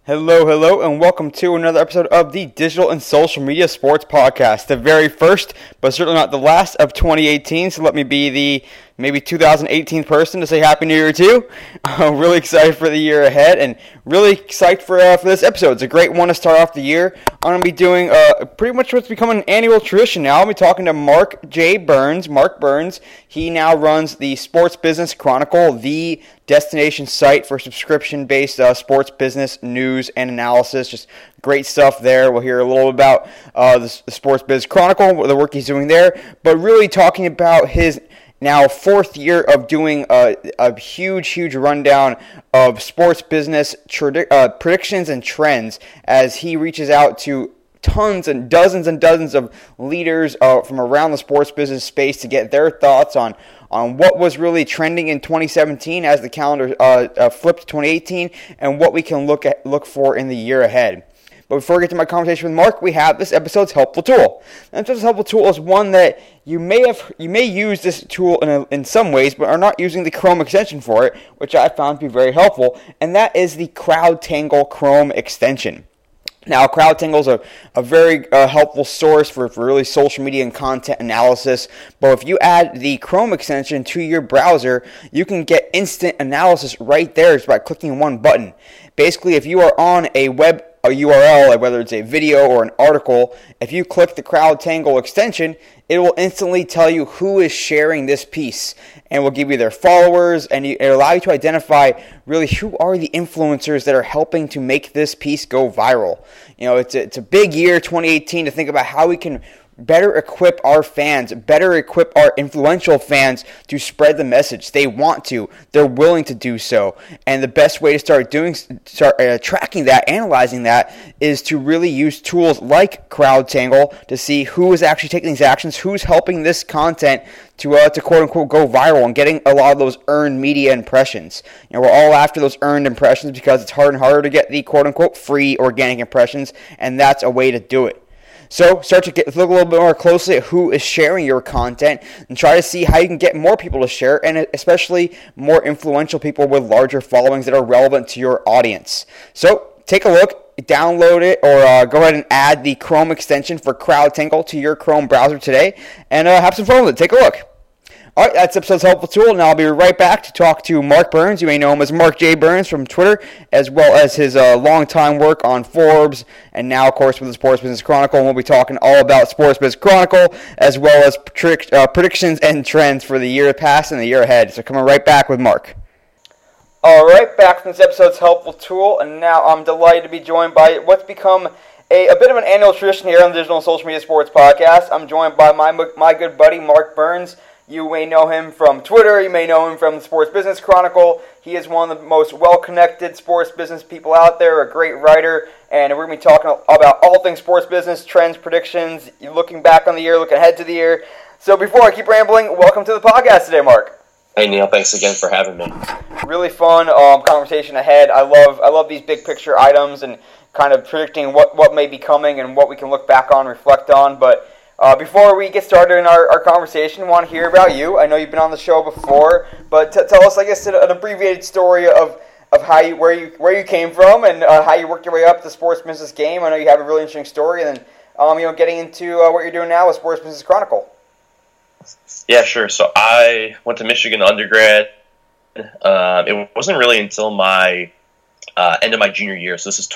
Hello, and welcome to another episode of the Digital and Social Media Sports Podcast. The very first, but certainly not the last of 2018, so let me be the maybe 2018 person to say Happy New Year to you. I'm really excited for the year ahead, and really excited for this episode. It's a great one to start off the year. I'm going to be doing pretty much what's become an annual tradition now. I'll be talking to Mark Burns. He now runs the Sports Business Chronicle, the destination site for subscription-based sports business news and analysis. Just great stuff there. We'll hear a little about the Sports Biz Chronicle, the work he's doing there, but really talking about his now fourth year of doing a huge rundown of sports business predictions and trends as he reaches out to tons and dozens of leaders from around the sports business space to get their thoughts on what was really trending in 2017 as the calendar flipped to 2018 and what we can look for in the year ahead. But before we get to my conversation with Mark, we have this episode's helpful tool. And this helpful tool is one that you may use this tool in some ways, but are not using the Chrome extension for it, which I found to be very helpful, and that is the CrowdTangle Chrome extension. Now, CrowdTangle is a very helpful source for really social media and content analysis, but if you add the Chrome extension to your browser, you can get instant analysis right there just by clicking one button. Basically, if you are on a URL, like whether it's a video or an article, if you click the CrowdTangle extension, it will instantly tell you who is sharing this piece and will give you their followers, and it'll allow you to identify really who are the influencers that are helping to make this piece go viral. You know, it's a big year, 2018, to think about how we can better equip our fans, better equip our influential fans to spread the message. They want to. They're willing to do so. And the best way to start tracking that, analyzing that, is to really use tools like CrowdTangle to see who is actually taking these actions, who's helping this content to quote-unquote go viral and getting a lot of those earned media impressions. You know, we're all after those earned impressions because it's harder and harder to get the quote-unquote free organic impressions, and that's a way to do it. So start to look a little bit more closely at who is sharing your content and try to see how you can get more people to share, and especially more influential people with larger followings that are relevant to your audience. So take a look, download it, or go ahead and add the Chrome extension for CrowdTangle to your Chrome browser today and have some fun with it. Take a look. All right, that's episode's helpful tool, and I'll be right back to talk to Mark Burns. You may know him as Mark J. Burns from Twitter, as well as his long-time work on Forbes, and now, of course, with the Sports Business Chronicle. And we'll be talking all about Sports Business Chronicle, as well as predictions and trends for the year past and the year ahead. So coming right back with Mark. All right, back from this episode's helpful tool, and now I'm delighted to be joined by what's become a bit of an annual tradition here on the Digital and Social Media Sports Podcast. I'm joined by my good buddy, Mark Burns. You may know him from Twitter. You may know him from the Sports Business Chronicle. He is one of the most well-connected sports business people out there, a great writer, and we're going to be talking about all things sports business, trends, predictions, looking back on the year, looking ahead to the year. So before I keep rambling, welcome to the podcast today, Mark. Hey, Neil. Thanks again for having me. Really fun conversation ahead. I love these big picture items and kind of predicting what may be coming and what we can look back on, reflect on, but before we get started in our conversation, I want to hear about you. I know you've been on the show before, but tell us, I guess, an abbreviated story of how where you came from and how you worked your way up the sports business game. I know you have a really interesting story, and then getting into what you're doing now with Sports Business Chronicle. Yeah, sure. So I went to Michigan undergrad. It wasn't really until my end of my junior year. So this is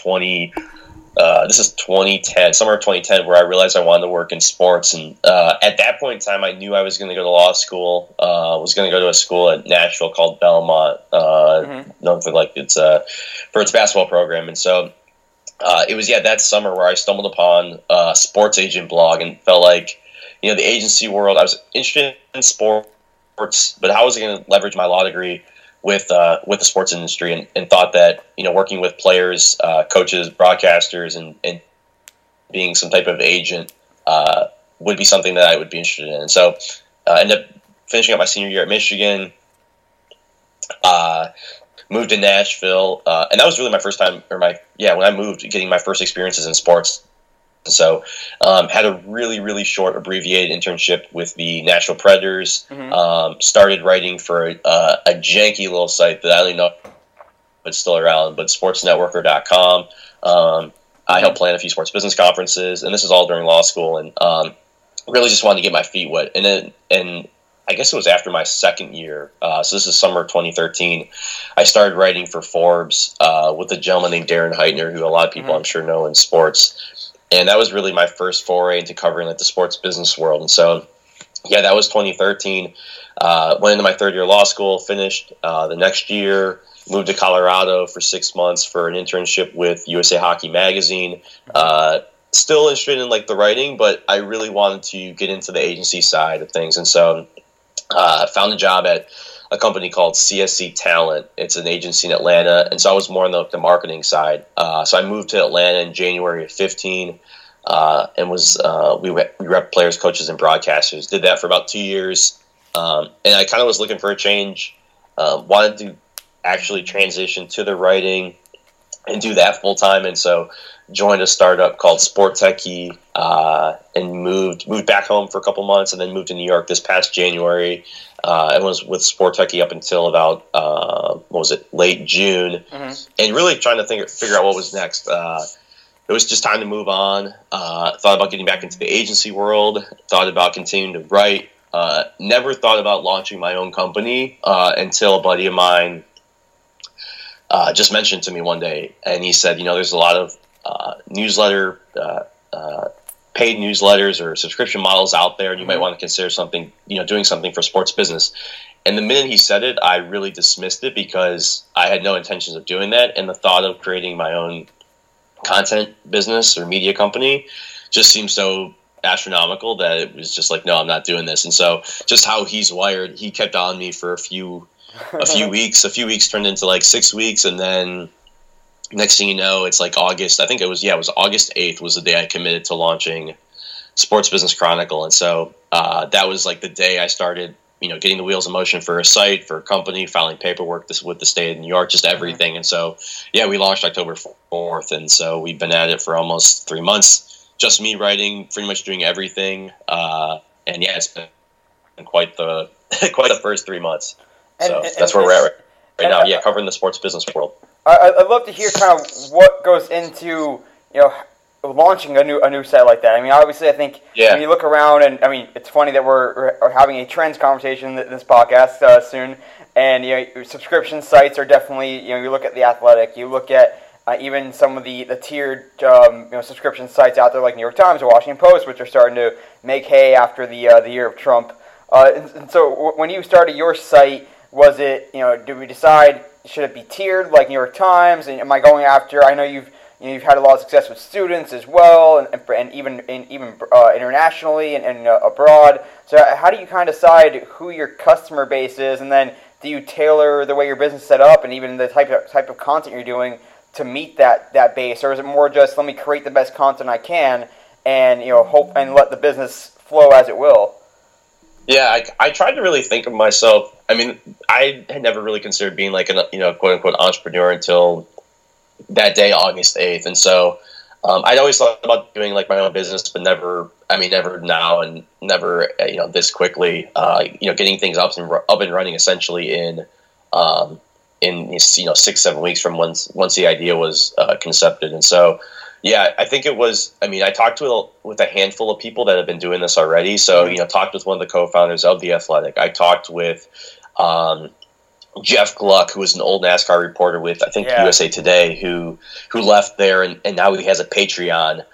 2010, summer of 2010, where I realized I wanted to work in sports. And at that point in time, I knew I was going to go to law school. Was going to go to a school at Nashville called Belmont, known for for its basketball program. And so it was that summer where I stumbled upon a sports agent blog and felt like, the agency world. I was interested in sports, but how was I going to leverage my law degree with the sports industry, and thought that working with players, coaches, broadcasters, and being some type of agent would be something that I would be interested in. And so I ended up finishing up my senior year at Michigan, moved to Nashville, and that was really my first time, when I moved, getting my first experiences in sports. So had a really, really short abbreviated internship with the Nashville Predators, started writing for a janky little site that I don't even know it's still around, but sportsnetworker.com. I helped plan a few sports business conferences, and this is all during law school, and really just wanted to get my feet wet. And I guess it was after my second year, so this is summer 2013, I started writing for Forbes with a gentleman named Darren Heitner, who a lot of people I'm sure know in sports. And that was really my first foray into covering like the sports business world. And so, yeah, that was 2013. Went into my third year of law school, finished the next year, moved to Colorado for 6 months for an internship with USA Hockey Magazine. Still interested in like the writing, but I really wanted to get into the agency side of things. And so found a job at a company called CSC Talent. It's an agency in Atlanta, and so I was more on the marketing side. So I moved to Atlanta in January of 15, and was we rep players, coaches, and broadcasters. Did that for about 2 years, and I kind of was looking for a change. Wanted to actually transition to the writing and do that full time, and so joined a startup called Sport Techie, and moved back home for a couple months, and then moved to New York this past January. And was with Sport Techie up until about late June, and really trying to figure out what was next. It was just time to move on. Thought about getting back into the agency world. Thought about continuing to write. Never thought about launching my own company until a buddy of mine just mentioned to me one day, and he said, there's a lot of paid newsletters or subscription models out there, and you might want to consider something, doing something for sports business. And the minute he said it, I really dismissed it because I had no intentions of doing that, and the thought of creating my own content business or media company just seemed so astronomical that it was just like, no, I'm not doing this. And so just how he's wired, he kept on me for a few weeks. A few weeks turned into like 6 weeks, and then next thing you know, it's like August. I think it was August 8th was the day I committed to launching Sports Business Chronicle. And so that was like the day I started, getting the wheels in motion for a site, for a company, filing paperwork with the state of New York, just everything. And so, yeah, we launched October 4th. And so we've been at it for almost 3 months, just me writing, pretty much doing everything. And yeah, it's been quite the first 3 months. So that's where we're at right now. Yeah, covering the sports business world. I'd love to hear kind of what goes into, launching a new site like that. I mean, obviously, I think when you look around, and I mean, it's funny that we're having a trends conversation in this podcast soon, and subscription sites are definitely, you look at The Athletic, you look at even some of the tiered subscription sites out there like New York Times or Washington Post, which are starting to make hay after the year of Trump. And so when you started your site, was it, did we decide, should it be tiered like New York Times? And am I going after, I know you've had a lot of success with students as well, and even internationally and abroad. So how do you kind of decide who your customer base is, and then do you tailor the way your business is set up and even the type of content you're doing to meet that base, or is it more just let me create the best content I can and hope and let the business flow as it will? Yeah, I tried to really think of myself. I mean, I had never really considered being like a quote unquote entrepreneur until that day, August 8th. And so I'd always thought about doing like my own business, but never now and never, this quickly, getting things up and running essentially in 6-7 weeks from once the idea was concepted. And so, yeah, I think it was, I talked with a handful of people that have been doing this already. So, talked with one of the co-founders of The Athletic. I talked with Jeff Gluck, who was an old NASCAR reporter with, I think, USA Today, who left there, and now he has a Patreon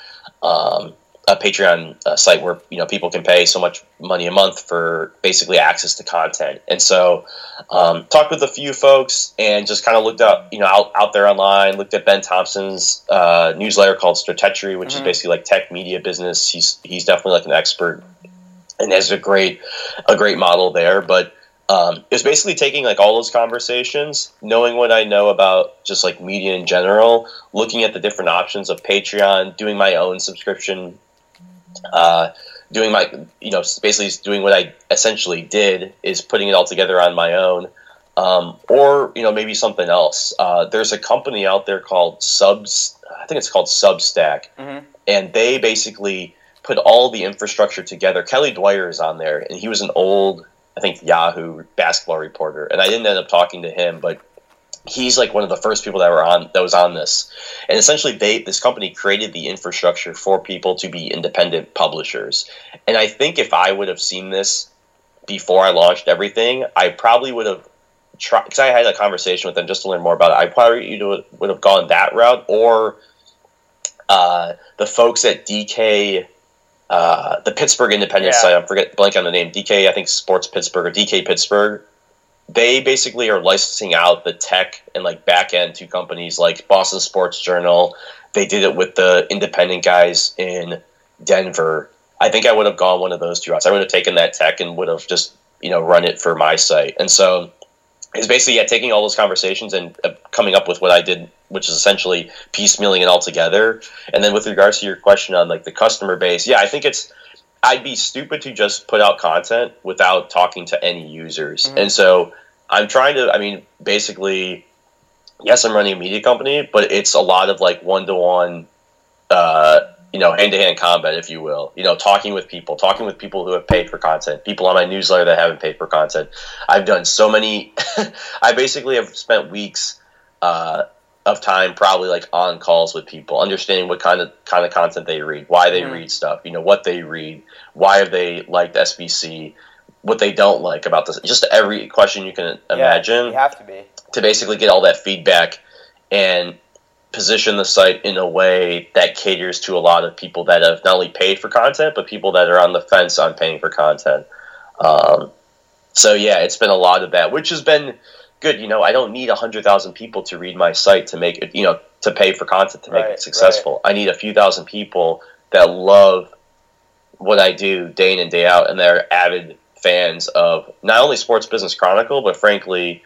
site where people can pay so much money a month for basically access to content. And so talked with a few folks and just kind of looked up, out there online, looked at Ben Thompson's newsletter called Stratechery, which is basically like tech media business. He's definitely like an expert and has a great model there. But it was basically taking like all those conversations, knowing what I know about just like media in general, looking at the different options of Patreon, doing my own subscription, doing basically doing what I essentially did is putting it all together on my own, or maybe something else. There's a company out there called I think it's called Substack, and they basically put all the infrastructure together. Kelly Dwyer is on there, and he was an old, I think, Yahoo basketball reporter, and I didn't end up talking to him, but he's like one of the first people that was on this. And essentially this company created the infrastructure for people to be independent publishers. And I think if I would have seen this before I launched everything, I probably would have tried, because I had a conversation with them just to learn more about it. I probably would have gone that route, or the folks at DK, the Pittsburgh Independent site, I blank on the name, DK, I think Sports Pittsburgh or DK Pittsburgh. They basically are licensing out the tech and like back end to companies like Boston Sports Journal. They did it with the independent guys in Denver. I think I would have gone one of those two routes. I would have taken that tech and would have just, run it for my site. And so it's basically taking all those conversations and coming up with what I did, which is essentially piecemealing it all together. And then with regards to your question on like the customer base, I think I'd be stupid to just put out content without talking to any users. Mm-hmm. And so I'm trying to, basically, yes, I'm running a media company, but it's a lot of like one-to-one, hand-to-hand combat, if you will. Talking with people who have paid for content, people on my newsletter that haven't paid for content. I've done so many. I basically have spent weeks of time probably like on calls with people, understanding what kind of content they read, why they read stuff, what they read, why have they liked SBC, what they don't like about this, just every question you can imagine. You have to be. To basically get all that feedback and position the site in a way that caters to a lot of people that have not only paid for content, but people that are on the fence on paying for content. It's been a lot of that, which has been good. I don't need 100,000 people to read my site to make it, to pay for content to make it successful. Right. I need a few thousand people that love what I do day in and day out, and they're avid fans of not only Sports Business Chronicle, but frankly,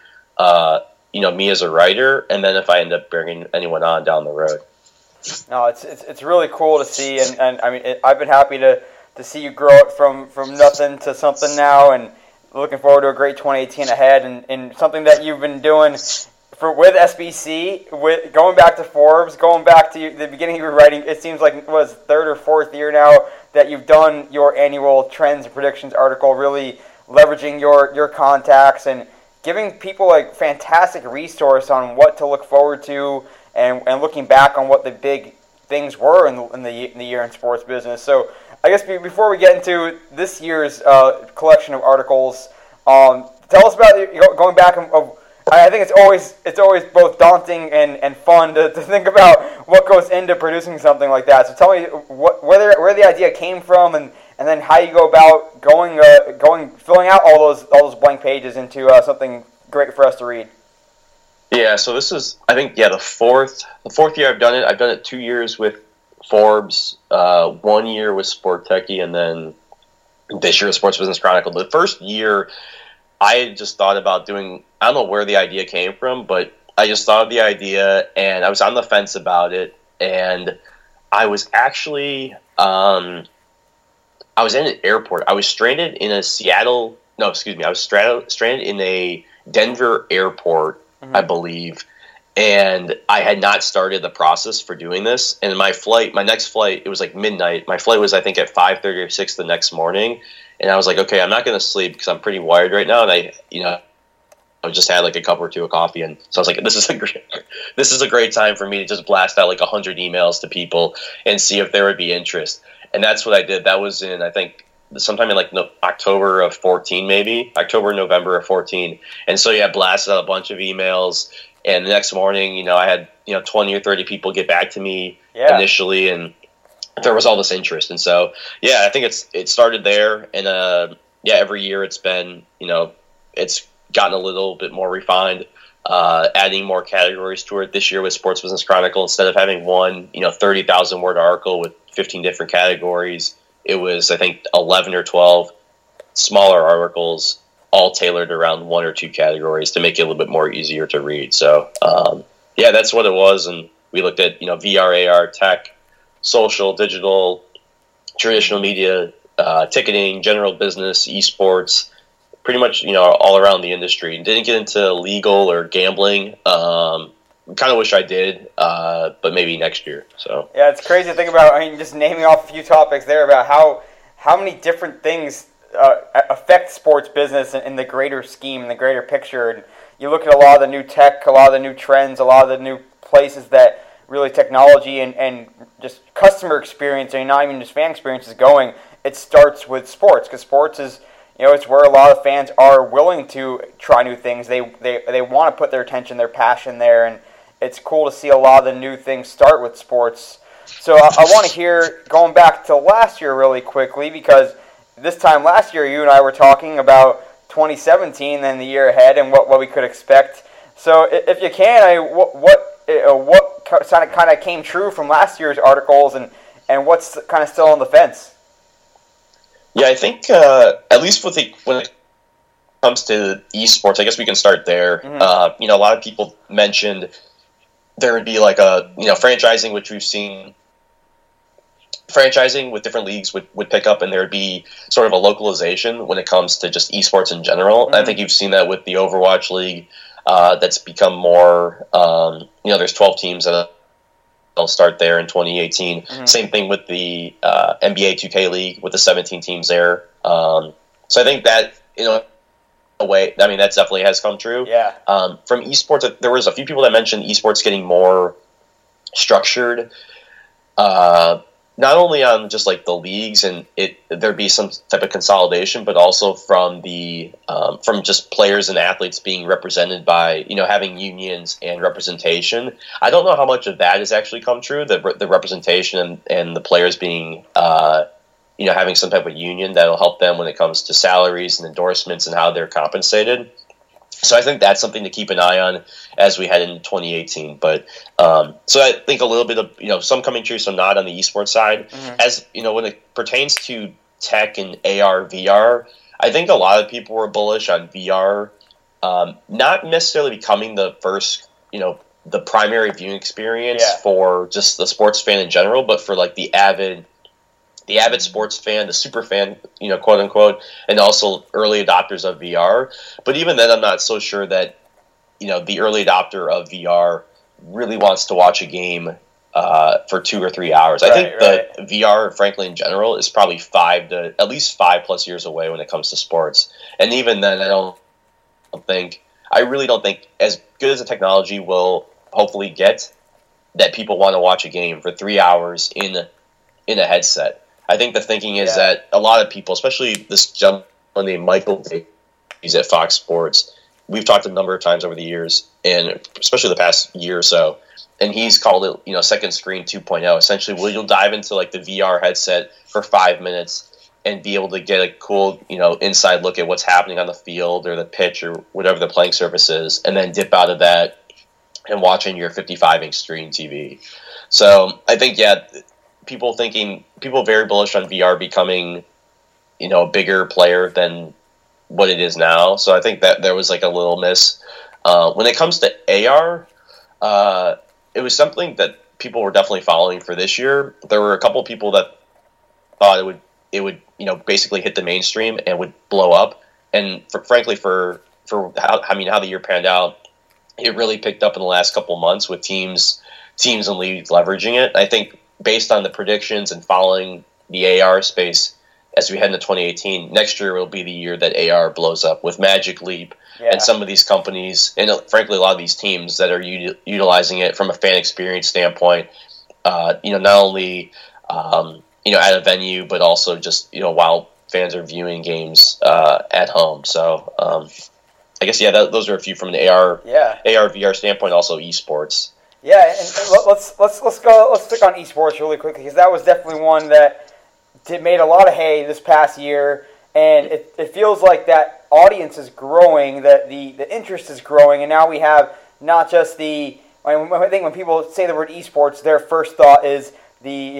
me as a writer, and then if I end up bringing anyone on down the road. No, it's really cool to see, and I've been happy to see you grow it from nothing to something now, and looking forward to a great 2018 ahead, and something that you've been doing with SBC, with going back to Forbes, going back to the beginning of your writing. It seems like it was third or fourth year now that you've done your annual trends and predictions article, really leveraging your contacts and giving people a fantastic resource on what to look forward to, and looking back on what the big things were in the year in sports business. So I guess before we get into this year's collection of articles, tell us about going back. I think it's always both daunting and fun to think about what goes into producing something like that. So tell me where the idea came from, and then how you go about filling out all those blank pages into something great for us to read. Yeah, so this is, I think, the fourth year I've done it. I've done it 2 years with Forbes, 1 year with Sport Techie, and then this year with Sports Business Chronicle. The first year, I had just thought about doing, I don't know where the idea came from, but I just thought of the idea, and I was on the fence about it, and I was actually, I was in an airport. I was stranded in I was stranded in a Denver airport, I believe, and I had not started the process for doing this. And my next flight, it was like midnight. My flight was, I think, at 5:30 or 6 the next morning. And I was like, okay, I'm not going to sleep because I'm pretty wired right now. And I just had like a cup or two of coffee. And so I was like, this is a great time for me to just blast out like 100 emails to people and see if there would be interest. And that's what I did. That was in, I think, sometime in like October of 14, maybe November of 14. And so blasted out a bunch of emails. And the next morning, I had 20 or 30 people get back to me initially, and there was all this interest. And so I think it started there, and every year it's been it's gotten a little bit more refined, adding more categories to it. This year with Sports Business Chronicle, instead of having one 30,000 word article with 15 different categories, it was, I think, 11 or 12 smaller articles, all tailored around one or two categories to make it a little bit more easier to read. So, that's what it was. And we looked at, VR, AR, tech, social, digital, traditional media, ticketing, general business, esports, pretty much, all around the industry. And didn't get into legal or gambling. Kind of wish I did, but maybe next year. So it's crazy to think about. Just naming off a few topics there about how many different things affect sports business in the greater scheme, in the greater picture. And you look at a lot of the new tech, a lot of the new trends, a lot of the new places that really technology and just customer experience, and not even just fan experience, is going. It starts with sports, because sports is, it's where a lot of fans are willing to try new things. They want to put their attention, their passion there, and it's cool to see a lot of the new things start with sports. So I want to hear, going back to last year really quickly, because this time last year you and I were talking about 2017 and the year ahead and what we could expect. So if you can, what kind of came true from last year's articles, and what's kind of still on the fence? Yeah, I think at least when it comes to esports, I guess we can start there. Mm-hmm. A lot of people mentioned there would be like franchising, which we've seen. Franchising with different leagues would pick up, and there would be sort of a localization when it comes to just esports in general. Mm-hmm. I think you've seen that with the Overwatch League. That's become more, there's 12 teams that they'll start there in 2018. Mm-hmm. Same thing with the NBA 2K League with the 17 teams there. So I think that, a way, that definitely has come true. Yeah. From esports, there was a few people that mentioned esports getting more structured, not only on just like the leagues and there'd be some type of consolidation, but also from from just players and athletes being represented by, having unions and representation. I don't know how much of that has actually come true, the representation and the players being, having some type of union that'll help them when it comes to salaries and endorsements and how they're compensated. So I think that's something to keep an eye on as we head into 2018. But so I think a little bit of, some coming true, some not on the esports side. Mm-hmm. As, when it pertains to tech and AR, VR, I think a lot of people were bullish on VR, not necessarily becoming the first, the primary viewing experience for just the sports fan in general, but for like the avid sports fan, the super fan, quote unquote, and also early adopters of VR. But even then, I'm not so sure that, the early adopter of VR really wants to watch a game for 2 or 3 hours. I think the VR, frankly, in general, is probably at least 5+ years away when it comes to sports. And even then, I really don't think, as good as the technology will hopefully get, that people want to watch a game for 3 hours in a headset. I think the thinking is that a lot of people, especially this gentleman named Michael Davies at Fox Sports, we've talked a number of times over the years, and especially the past year or so, and he's called it, second screen 2.0. Essentially, you'll dive into like the VR headset for 5 minutes and be able to get a cool, inside look at what's happening on the field or the pitch or whatever the playing surface is, and then dip out of that and watch on your 55-inch screen TV. So I think, people very bullish on VR becoming, a bigger player than what it is now. So I think that there was like a little miss. When it comes to AR, it was something that people were definitely following for this year. There were a couple of people that thought it would basically hit the mainstream and would blow up. And frankly, for how the year panned out, it really picked up in the last couple of months with teams and leagues leveraging it. I think, based on the predictions and following the AR space as we head into 2018, next year will be the year that AR blows up with Magic Leap and some of these companies, and frankly a lot of these teams that are utilizing it from a fan experience standpoint, not only at a venue, but also just while fans are viewing games at home. So I guess those are a few from an AR VR standpoint, also esports. Yeah, and let's stick on esports really quickly, because that was definitely one that made a lot of hay this past year, and it feels like that audience is growing, that the interest is growing, and now we have not just I think when people say the word esports, their first thought is the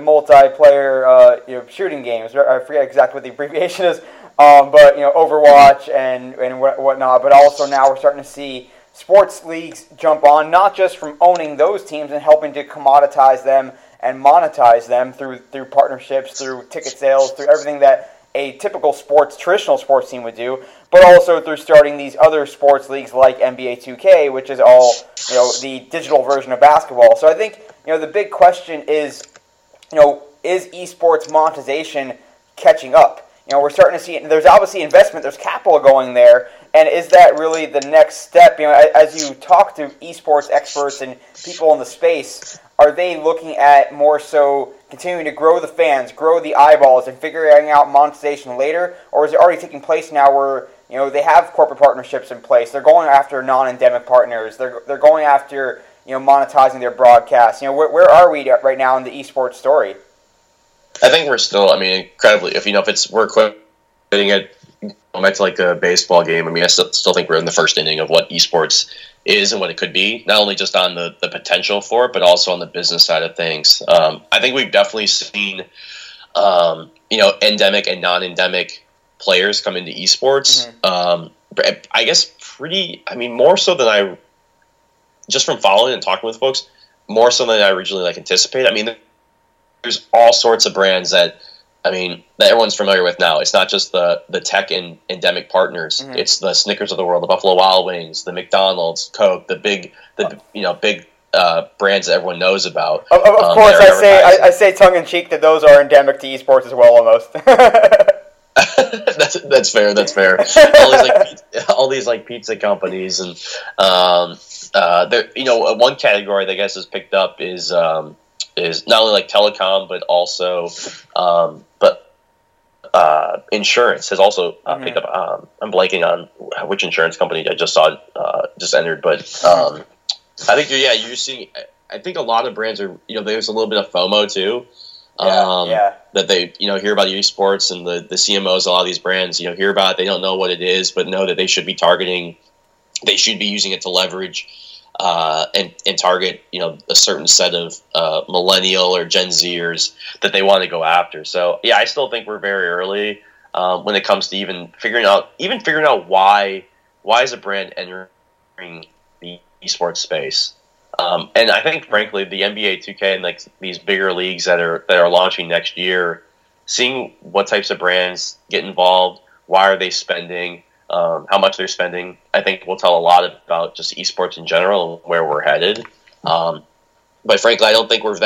multiplayer shooting games. I forget exactly what the abbreviation is, but Overwatch and whatnot. But also now we're starting to see sports leagues jump on, not just from owning those teams and helping to commoditize them and monetize them through partnerships, through ticket sales, through everything that a typical traditional sports team would do, but also through starting these other sports leagues like NBA 2K, which is all the digital version of basketball. So I think the big question is, is esports monetization catching up? we're starting to see, there's obviously investment, there's capital going there, and is that really the next step? As you talk to esports experts and people in the space, are they looking at more so continuing to grow the fans, grow the eyeballs, and figuring out monetization later, or is it already taking place now where they have corporate partnerships in place, they're going after non-endemic partners, they're going after monetizing their broadcasts? Where are we right now in the esports story? I think we're still, incredibly, if we're quitting it, back to like a baseball game, I still think we're in the first inning of what esports is and what it could be, not only just on the potential for it, but also on the business side of things. I think we've definitely seen, endemic and non-endemic players come into esports. I guess more so than just from following and talking with folks, more so than I originally anticipated. There's all sorts of brands that everyone's familiar with now. It's not just the tech and endemic partners. It's the Snickers of the world, the Buffalo Wild Wings, the McDonald's, Coke, the big brands that everyone knows about. Of course, I say tongue in cheek that those are endemic to esports as well, almost. That's fair. All these pizza companies and one category that I guess is picked up is not only telecom, but also insurance has also picked up. I'm blanking on which insurance company I just saw just entered, but I think you're seeing. I think a lot of brands are there's a little bit of FOMO too. That they hear about esports and the CMOs, a lot of these brands hear about it, they don't know what it is, but know that they should be targeting. They should be using it to leverage. And target, a certain set of millennial or Gen Zers that they want to go after. So, I still think we're very early when it comes to even figuring out why is a brand entering the esports space. And I think, frankly, the NBA 2K and these bigger leagues that are launching next year, seeing what types of brands get involved, why are they spending. How much they're spending, I think will tell a lot about just esports in general and where we're headed. But frankly, I don't think we're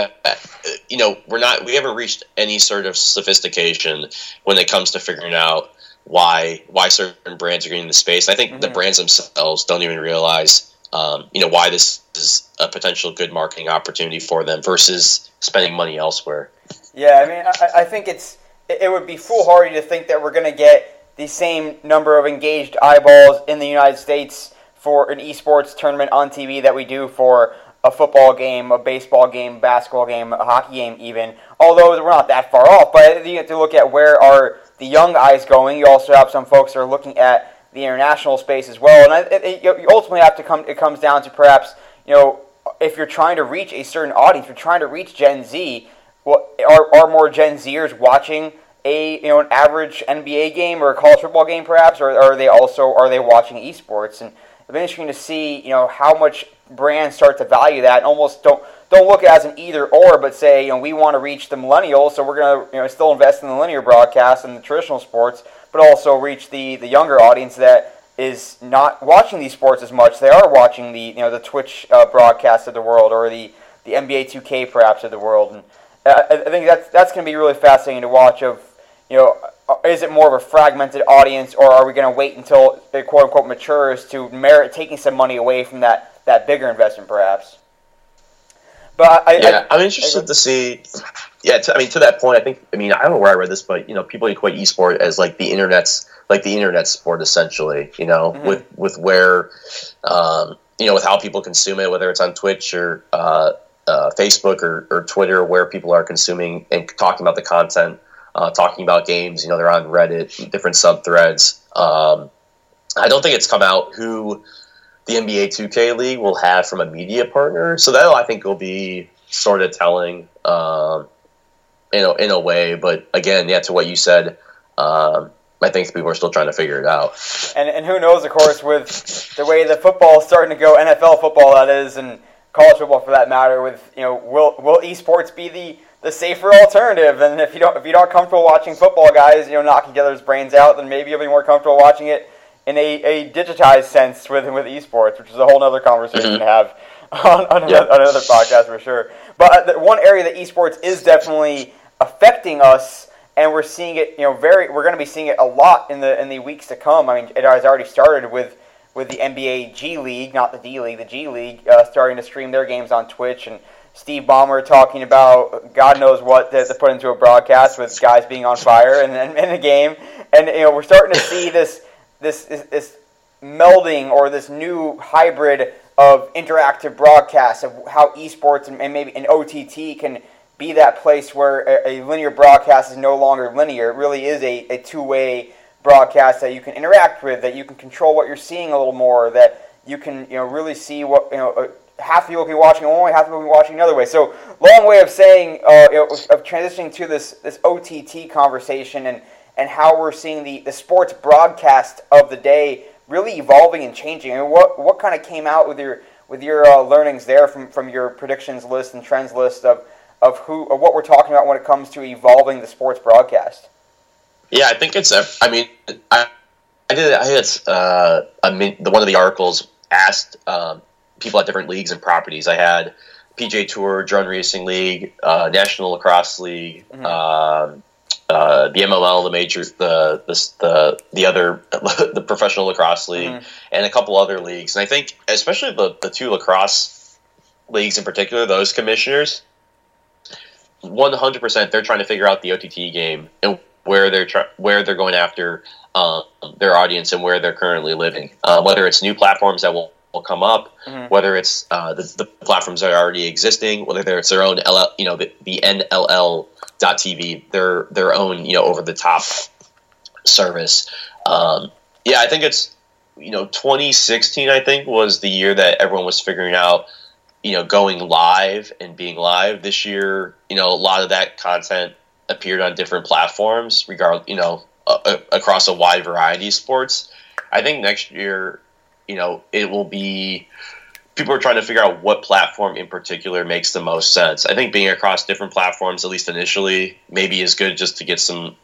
we haven't reached any sort of sophistication when it comes to figuring out why certain brands are getting into space. I think the brands themselves don't even realize, why this is a potential good marketing opportunity for them versus spending money elsewhere. Yeah, I think it would be foolhardy to think that we're going to get the same number of engaged eyeballs in the United States for an esports tournament on TV that we do for a football game, a baseball game, basketball game, a hockey game even. Although we're not that far off, but you have to look at where are the young eyes going. You also have some folks that are looking at the international space as well. And you ultimately have to it comes down to perhaps, if you're trying to reach a certain audience, if you're trying to reach Gen Z, are more Gen Zers watching an average NBA game or a college football game perhaps, or are they watching esports? And it'll be interesting to see how much brands start to value that and almost don't look at it as an either or, but say we want to reach the millennials, so we're going to still invest in the linear broadcast and the traditional sports, but also reach the younger audience that is not watching these sports as much. They are watching the Twitch broadcasts of the world or the NBA 2K perhaps of the world. And I think that's going to be really fascinating to watch. Is it more of a fragmented audience, or are we going to wait until it quote-unquote matures to merit taking some money away from that bigger investment, perhaps? But I'm interested to see. Yeah, to that point, I think. I don't know where I read this, but people equate esport as the internet sport essentially. With where, with how people consume it, whether it's on Twitch or Facebook or Twitter, where people are consuming and talking about the content. Talking about games, they're on Reddit, different subthreads. I don't think it's come out who the NBA 2K League will have from a media partner, so that I think will be sort of telling, in a way. But again, to what you said, I think people are still trying to figure it out. And who knows, of course, with the way the football is starting to go, NFL football that is, and college football for that matter. With will esports be the safer alternative? And if you're not comfortable watching football guys, knocking each other's brains out, then maybe you'll be more comfortable watching it in a digitized sense with esports, which is a whole other conversation to have on another podcast for sure. But one area that esports is definitely affecting us and we're seeing it. We're going to be seeing it a lot in the weeks to come. I mean, it has already started with the NBA G League, not the D League, the G League, starting to stream their games on Twitch, and Steve Ballmer talking about God knows what to put into a broadcast with guys being on fire in a game, and we're starting to see this melding or this new hybrid of interactive broadcasts of how esports and maybe an OTT can be that place where a linear broadcast is no longer linear. It really is a two-way broadcast that you can interact with, that you can control what you're seeing a little more, that you can really see what half the people can be watching one way, half the people can be watching another way. So long way of saying of transitioning to this OTT conversation and how we're seeing the sports broadcast of the day really evolving and changing. I mean, what kind of came out with your learnings there from your predictions list and trends list of what we're talking about when it comes to evolving the sports broadcast? Yeah, I think it's. I mean, I had one of the articles asked people at different leagues and properties. I had PGA Tour, Drone Racing League, National Lacrosse League, the MLL, the major, the other, the Professional Lacrosse League, and a couple other leagues. And I think, especially the two lacrosse leagues in particular, those commissioners, 100%, they're trying to figure out the OTT game and where they're going after their audience and where they're currently living. Whether it's new platforms that will come up, whether it's the platforms that are already existing, whether it's their own the NLL.TV, their own over the top service. I think it's 2016. I think was the year that everyone was figuring out going live and being live. This year, a lot of that content appeared on different platforms, across a wide variety of sports. I think next year, it will be, people are trying to figure out what platform in particular makes the most sense. I think being across different platforms, at least initially, maybe is good just to get some,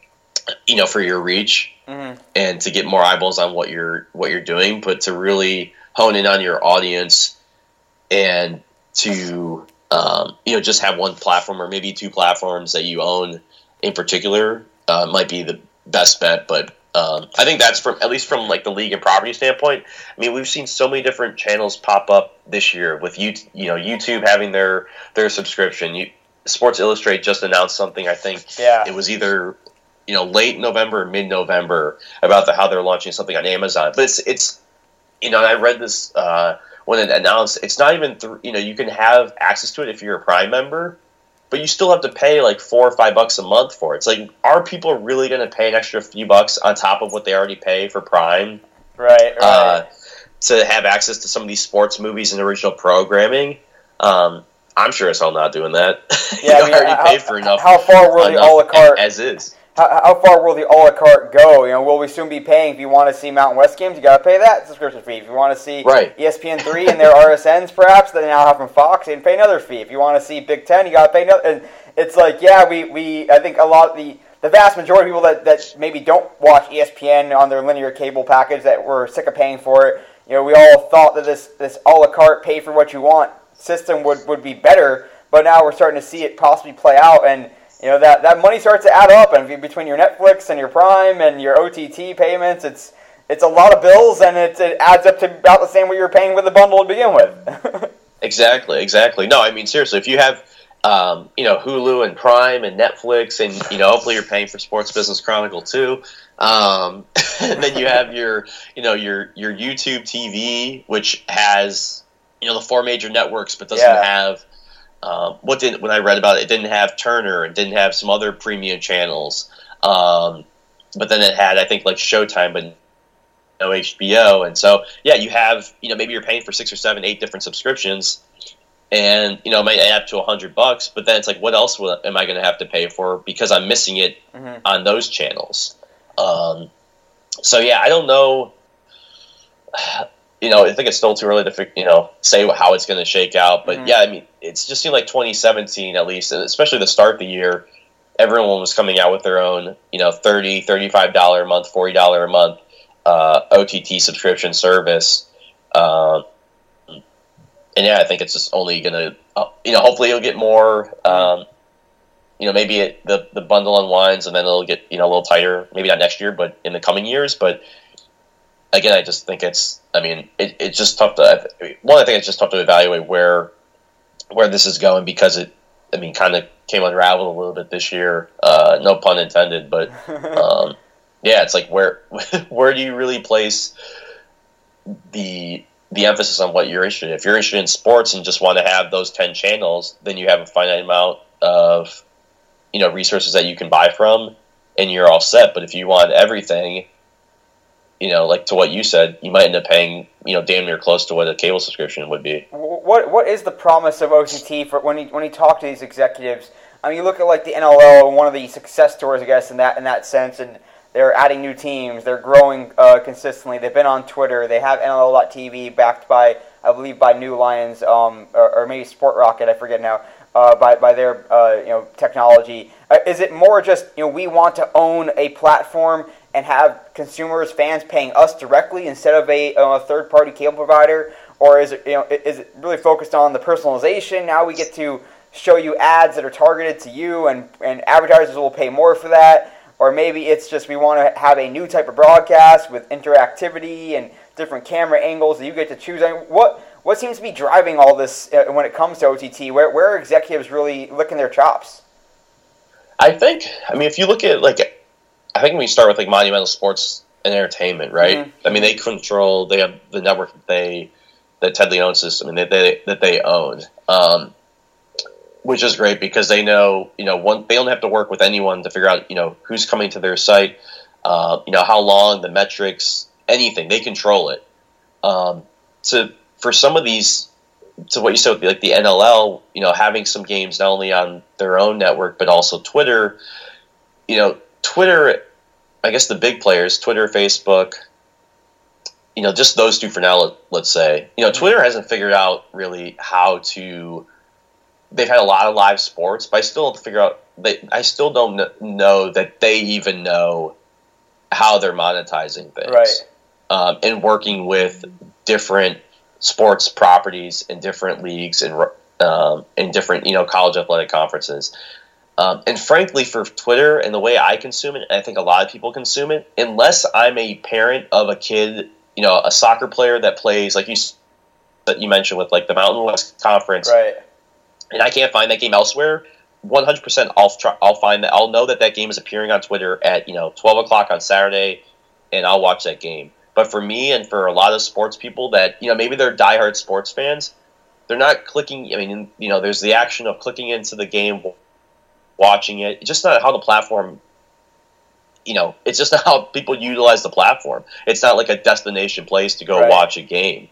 for your reach and to get more eyeballs on what you're doing, but to really hone in on your audience and to, just have one platform or maybe two platforms that you own in particular might be the best bet. But I think that's at least from like the league and property standpoint. I mean, we've seen so many different channels pop up this year with YouTube having their subscription. Sports Illustrated just announced something. I think it was either late November or mid November about how they're launching something on Amazon. But it's and I read this when it announced. It's not even you can have access to it if you're a Prime member, but you still have to pay like $4 or $5 a month for it. It's like, are people really going to pay an extra few bucks on top of what they already pay for Prime? Right. To have access to some of these sports movies and original programming? I'm sure as hell not doing that. Yeah, I already paid for enough. How far will the a la carte as is? How far will the a la carte go? Will we soon be paying? If you want to see Mountain West games, you got to pay that subscription fee. If you want to see ESPN3 and their RSNs, perhaps, that they now have from Fox, you can pay another fee. If you want to see Big Ten, you got to pay another. And it's like, I think a lot of the vast majority of people that maybe don't watch ESPN on their linear cable package, that were sick of paying for it, we all thought that this a la carte, pay for what you want system would be better, but now we're starting to see it possibly play out, and that money starts to add up, and between your Netflix and your Prime and your OTT payments, it's a lot of bills, and it adds up to about the same what you're paying with the bundle to begin with. Exactly. No, I mean, seriously, if you have Hulu and Prime and Netflix, and hopefully you're paying for Sports Business Chronicle too, and then you have your YouTube TV, which has the four major networks, but doesn't have. When I read about it, it didn't have Turner and didn't have some other premium channels. But then it had, I think, like Showtime, but no HBO. And so, you have, maybe you're paying for 6 or 7, 8 different subscriptions, and, it might add up to $100, but then it's like, what else am I going to have to pay for because I'm missing it on those channels? I don't know. I think it's still too early to say how it's going to shake out. But I mean, it's just seemed like 2017 at least, and especially the start of the year, everyone was coming out with their own, $30, $35 a month, $40 a month OTT subscription service. I think it's just only going to, hopefully you'll get more maybe the bundle unwinds and then it'll get a little tighter. Maybe not next year, but in the coming years. But again, I just think it's just tough to. One, I think it's just tough to evaluate where this is going because it kind of came unraveled a little bit this year. No pun intended, but yeah, it's like where do you really place the emphasis on what you're interested in? If you're interested in sports and just want to have those 10 channels, then you have a finite amount of resources that you can buy from, and you're all set. But if you want everything, like to what you said, you might end up paying damn near close to what a cable subscription would be. What is the promise of OTT for when you talk to these executives? I mean, you look at like the NLL, one of the success stories, I guess, in that sense, and they're adding new teams. They're growing consistently. They've been on Twitter. They have NLL.TV backed by, I believe, by New Lions or maybe Sport Rocket. I forget now. By their technology. Is it more just we want to own a platform and have consumers, fans paying us directly instead of a third-party cable provider, or is it really focused on the personalization? Now we get to show you ads that are targeted to you, and advertisers will pay more for that. Or maybe it's just we want to have a new type of broadcast with interactivity and different camera angles that you get to choose. I mean, what seems to be driving all this when it comes to OTT? Where are executives really licking their chops? I think, if you look at, I think we start with, Monumental Sports and Entertainment, right? Mm-hmm. They have the network that Ted Leone system, and that they own. Which is great because they know, they don't have to work with anyone to figure out, who's coming to their site, how long, the metrics, anything. They control it. For some of these, to what you said, like the NLL, having some games not only on their own network but also Twitter. Twitter, I guess the big players, Twitter, Facebook, just those two for now. Let's say, Twitter hasn't figured out really how to. They've had a lot of live sports, but I still have to figure out. I still don't know that they even know how they're monetizing things, right? And working with different sports properties in different leagues and in different college athletic conferences. And frankly, for Twitter and the way I consume it, and I think a lot of people consume it, unless I'm a parent of a kid, a soccer player that plays like you mentioned with like the Mountain West Conference, right? And I can't find that game elsewhere, 100% I'll find that. I'll know that game is appearing on Twitter at 12 o'clock on Saturday, and I'll watch that game. But for me and for a lot of sports people that maybe they're diehard sports fans, they're not clicking. There's the action of clicking into the game, watching it. It's just not how the platform. It's just not how people utilize the platform. It's not like a destination place to go watch a game.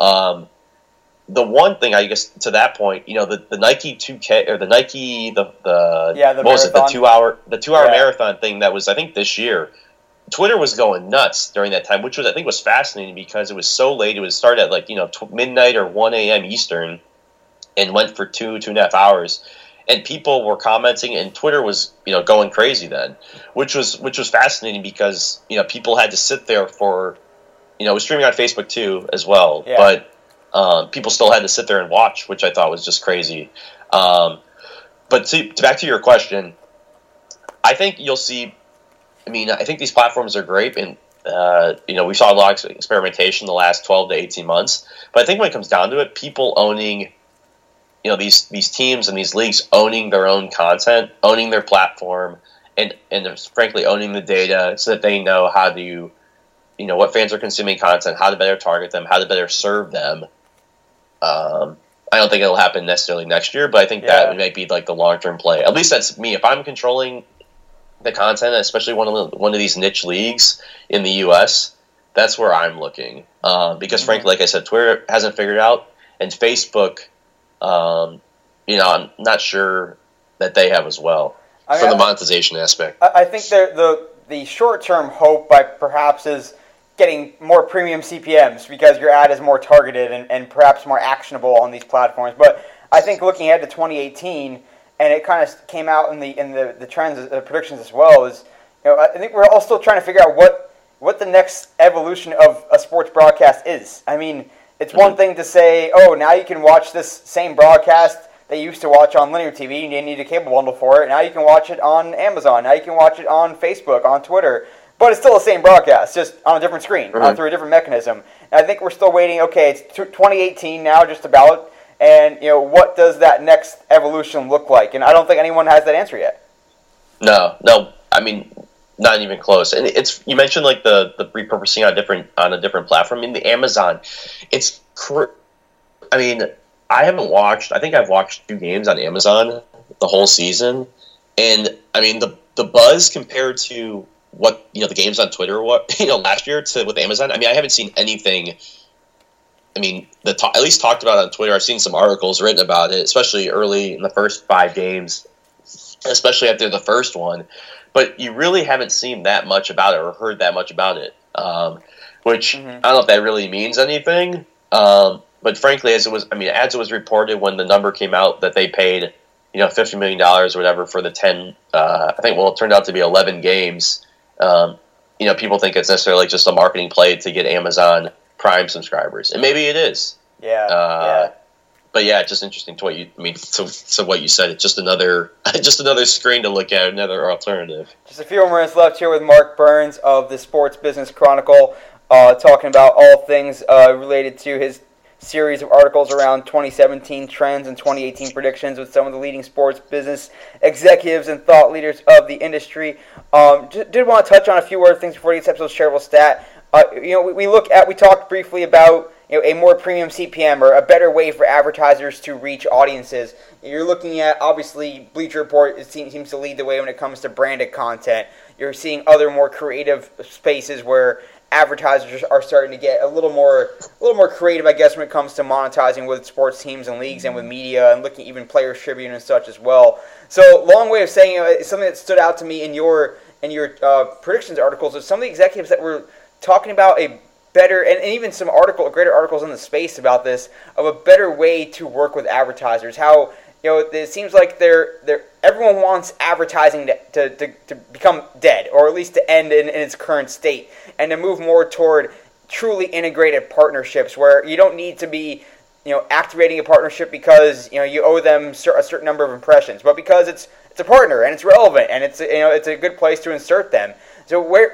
The one thing, I guess, to that point, the Nike 2K or the Nike what was it, the 2 hour marathon thing that was, I think, this year. Twitter was going nuts during that time, which I think was fascinating because it was so late. It was started at midnight or 1 a.m. Eastern, and went for 2.5 hours, and people were commenting, and Twitter was going crazy then, which was fascinating because people had to sit there for it was streaming on Facebook too as well, but. People still had to sit there and watch, which I thought was just crazy. But back to your question, I think you'll see. I think these platforms are great, and we saw a lot of experimentation the last 12 to 18 months. But I think when it comes down to it, people owning, these teams and these leagues owning their own content, owning their platform, and frankly owning the data so that they know how to, what fans are consuming content, how to better target them, how to better serve them. I don't think it'll happen necessarily next year, but I think that might be like the long-term play. At least that's me. If I'm controlling the content, especially one of these niche leagues in the U.S., that's where I'm looking. Because frankly, like I said, Twitter hasn't figured out, and Facebook, I'm not sure that they have as well for the monetization aspect. I think the short-term hope perhaps is getting more premium CPMs because your ad is more targeted and perhaps more actionable on these platforms. But I think looking ahead to 2018, and it kind of came out in the trends, the predictions as well, is I think we're all still trying to figure out what the next evolution of a sports broadcast is. It's one thing to say, oh, now you can watch this same broadcast that you used to watch on linear TV. You didn't need a cable bundle for it. Now you can watch it on Amazon. Now you can watch it on Facebook, on Twitter. But it's still the same broadcast, just on a different screen, through a different mechanism. And I think we're still waiting. Okay, it's 2018 now, just about. And, what does that next evolution look like? And I don't think anyone has that answer yet. No. I mean, not even close. And you mentioned like the repurposing on a different platform. I mean, the Amazon, I mean, I think I've watched 2 games on Amazon the whole season. And I mean, the buzz compared to what, the games on Twitter, last year with Amazon, I mean, I haven't seen anything. I mean, at least talked about it on Twitter. I've seen some articles written about it, especially early in the first 5 games, especially after the first one. But you really haven't seen that much about it or heard that much about it, which I don't know if that really means anything. But frankly, as it was reported when the number came out that they paid, $50 million or whatever for the 10, it turned out to be 11 games. People think it's necessarily just a marketing play to get Amazon Prime subscribers, and maybe it is. Yeah. But yeah, it's just interesting to what you said. It's just another screen to look at, another alternative. Just a few more minutes left here with Mark Burns of the Sports Business Chronicle, talking about all things related to his series of articles around 2017 trends and 2018 predictions with some of the leading sports business executives and thought leaders of the industry. Did want to touch on a few other things before this episode's shareable stat. We talked briefly about a more premium CPM or a better way for advertisers to reach audiences. You're looking at, obviously, Bleacher Report seems to lead the way when it comes to branded content. You're seeing other more creative spaces where advertisers are starting to get a little more creative, I guess, when it comes to monetizing with sports teams and leagues and with media and looking even Players Tribune and such as well. So, long way of saying, something that stood out to me in your predictions articles is some of the executives that were talking about a better, and even some greater articles in the space about this, of a better way to work with advertisers. How, it seems like everyone wants advertising to become dead, or at least to end in its current state, and to move more toward truly integrated partnerships where you don't need to be, activating a partnership because, you owe them a certain number of impressions, but because it's a partner and it's relevant and it's a good place to insert them. So where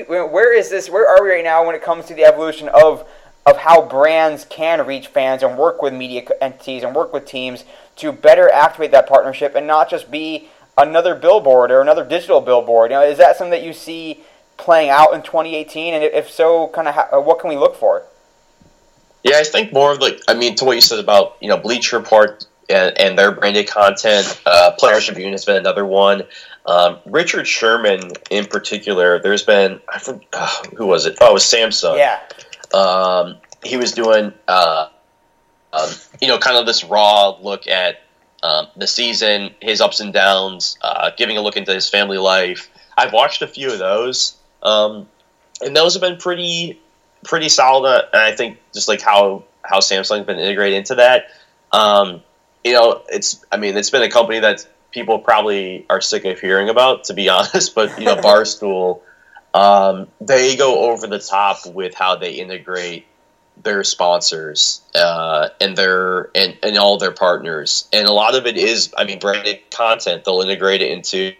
are we right now when it comes to the evolution of how brands can reach fans and work with media entities and work with teams to better activate that partnership and not just be another billboard or another digital billboard? Is that something that you see playing out in 2018? And if so, kind of what can we look for? Yeah, I think more of to what you said about, Bleacher Report and their branded content. Players Tribune has been another one. Richard Sherman, in particular, there's been, who was it? Oh, it was Samsung. Yeah. He was doing, kind of this raw look at the season, his ups and downs, giving a look into his family life. I've watched a few of those, and those have been pretty solid. And I think just like how Samsung's been integrated into that. It's been a company that people probably are sick of hearing about, to be honest, but, Barstool, they go over the top with how they integrate their sponsors, and all their partners. And a lot of it is, branded content. They'll integrate it into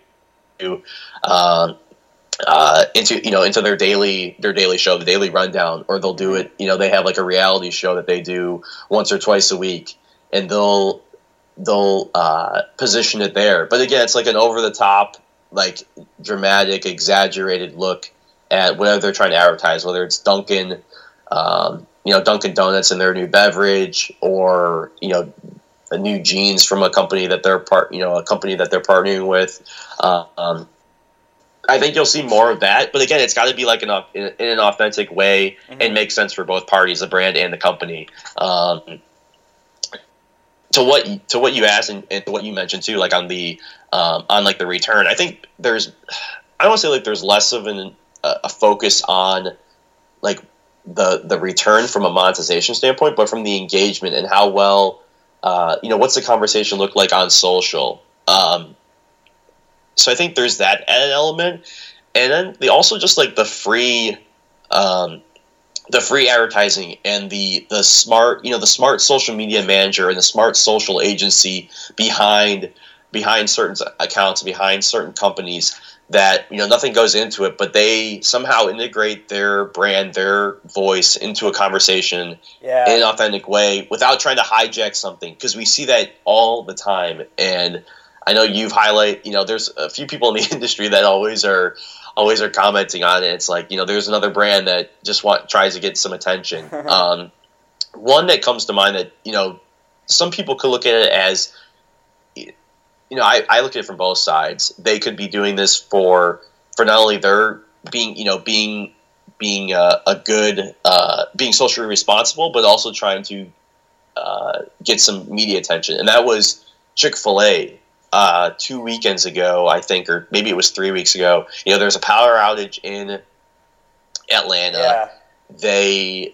their daily show, the Daily Rundown, or they'll do it, they have like a reality show that they do once or twice a week, and they'll position it there. But again, it's like an over-the-top, like dramatic, exaggerated look at whatever they're trying to advertise, whether it's Dunkin' Donuts and their new beverage, or a new jeans from a company that they're partnering with. I think you'll see more of that, but again, it's got to be like in an authentic way and make sense for both parties, the brand and the company. To what you asked and to what you mentioned too, like on the return, I think I don't want to say like there's less of a focus on like the return from a monetization standpoint, but from the engagement and how well what's the conversation look like on social. So I think there's that added element, and then they also just like the free the free advertising and the smart, the smart social media manager and the smart social agency behind certain accounts, behind certain companies, that nothing goes into it, but they somehow integrate their brand, their voice into a conversation in an authentic way without trying to hijack something, because we see that all the time. And I know you've there's a few people in the industry that always are commenting on it. It's like, there's another brand that just tries to get some attention. One that comes to mind that, some people could look at it as, I look at it from both sides. They could be doing this for not only their being a good, being socially responsible, but also trying to get some media attention. And that was Chick-fil-A 2 weekends ago, I think, or maybe it was 3 weeks ago. There's a power outage in Atlanta. The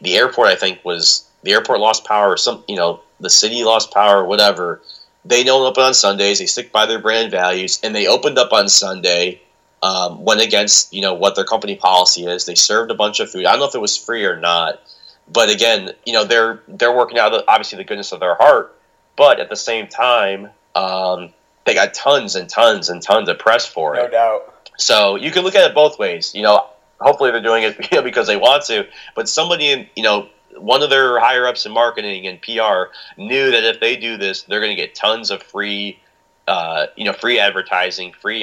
airport lost power, or the city lost power, whatever. They don't open on Sundays. They stick by their brand values, and they opened up on Sunday. Went against what their company policy is. They served a bunch of food. I don't know if it was free or not, but again, they're working out obviously the goodness of their heart, but at the same time, they got tons and tons and tons of press for it. No doubt. So you can look at it both ways. Hopefully they're doing it because they want to, but somebody in one of their higher ups in marketing and PR knew that if they do this, they're going to get tons of free advertising, free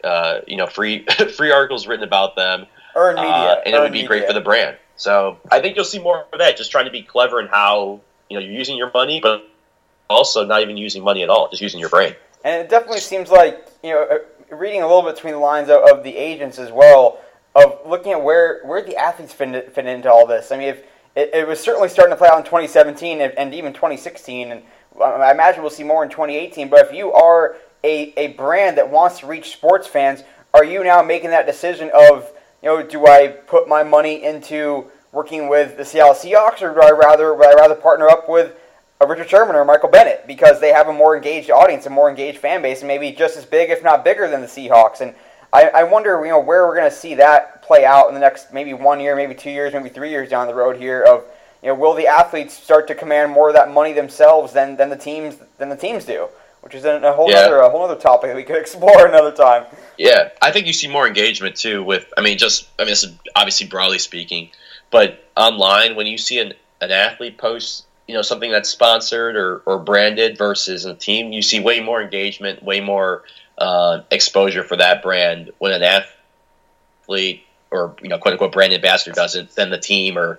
articles written about them, earned media, and it would be great for the brand. So I think you'll see more of that. Just trying to be clever in how you're using your money, but also not even using money at all, just using your brain. And it definitely seems like reading a little bit between the lines of the agents as well, of looking at where the athletes fit into all this. I mean, if it was certainly starting to play out in 2017 and even 2016, and I imagine we'll see more in 2018. But if you are a brand that wants to reach sports fans, are you now making that decision of, do I put my money into working with the Seattle Seahawks, or would I rather partner up with a Richard Sherman or Michael Bennett, because they have a more engaged audience, a more engaged fan base, and maybe just as big, if not bigger, than the Seahawks? And I wonder, where we're going to see that play out in the next maybe 1 year, maybe 2 years, maybe 3 years down the road here. Of will the athletes start to command more of that money themselves than the teams do, which is a whole other topic that we could explore another time. Yeah, I think you see more engagement too. This is obviously broadly speaking, but online when you see an athlete post something that's sponsored or branded versus a team, you see way more engagement, way more exposure for that brand when an athlete or quote unquote brand ambassador does it than the team or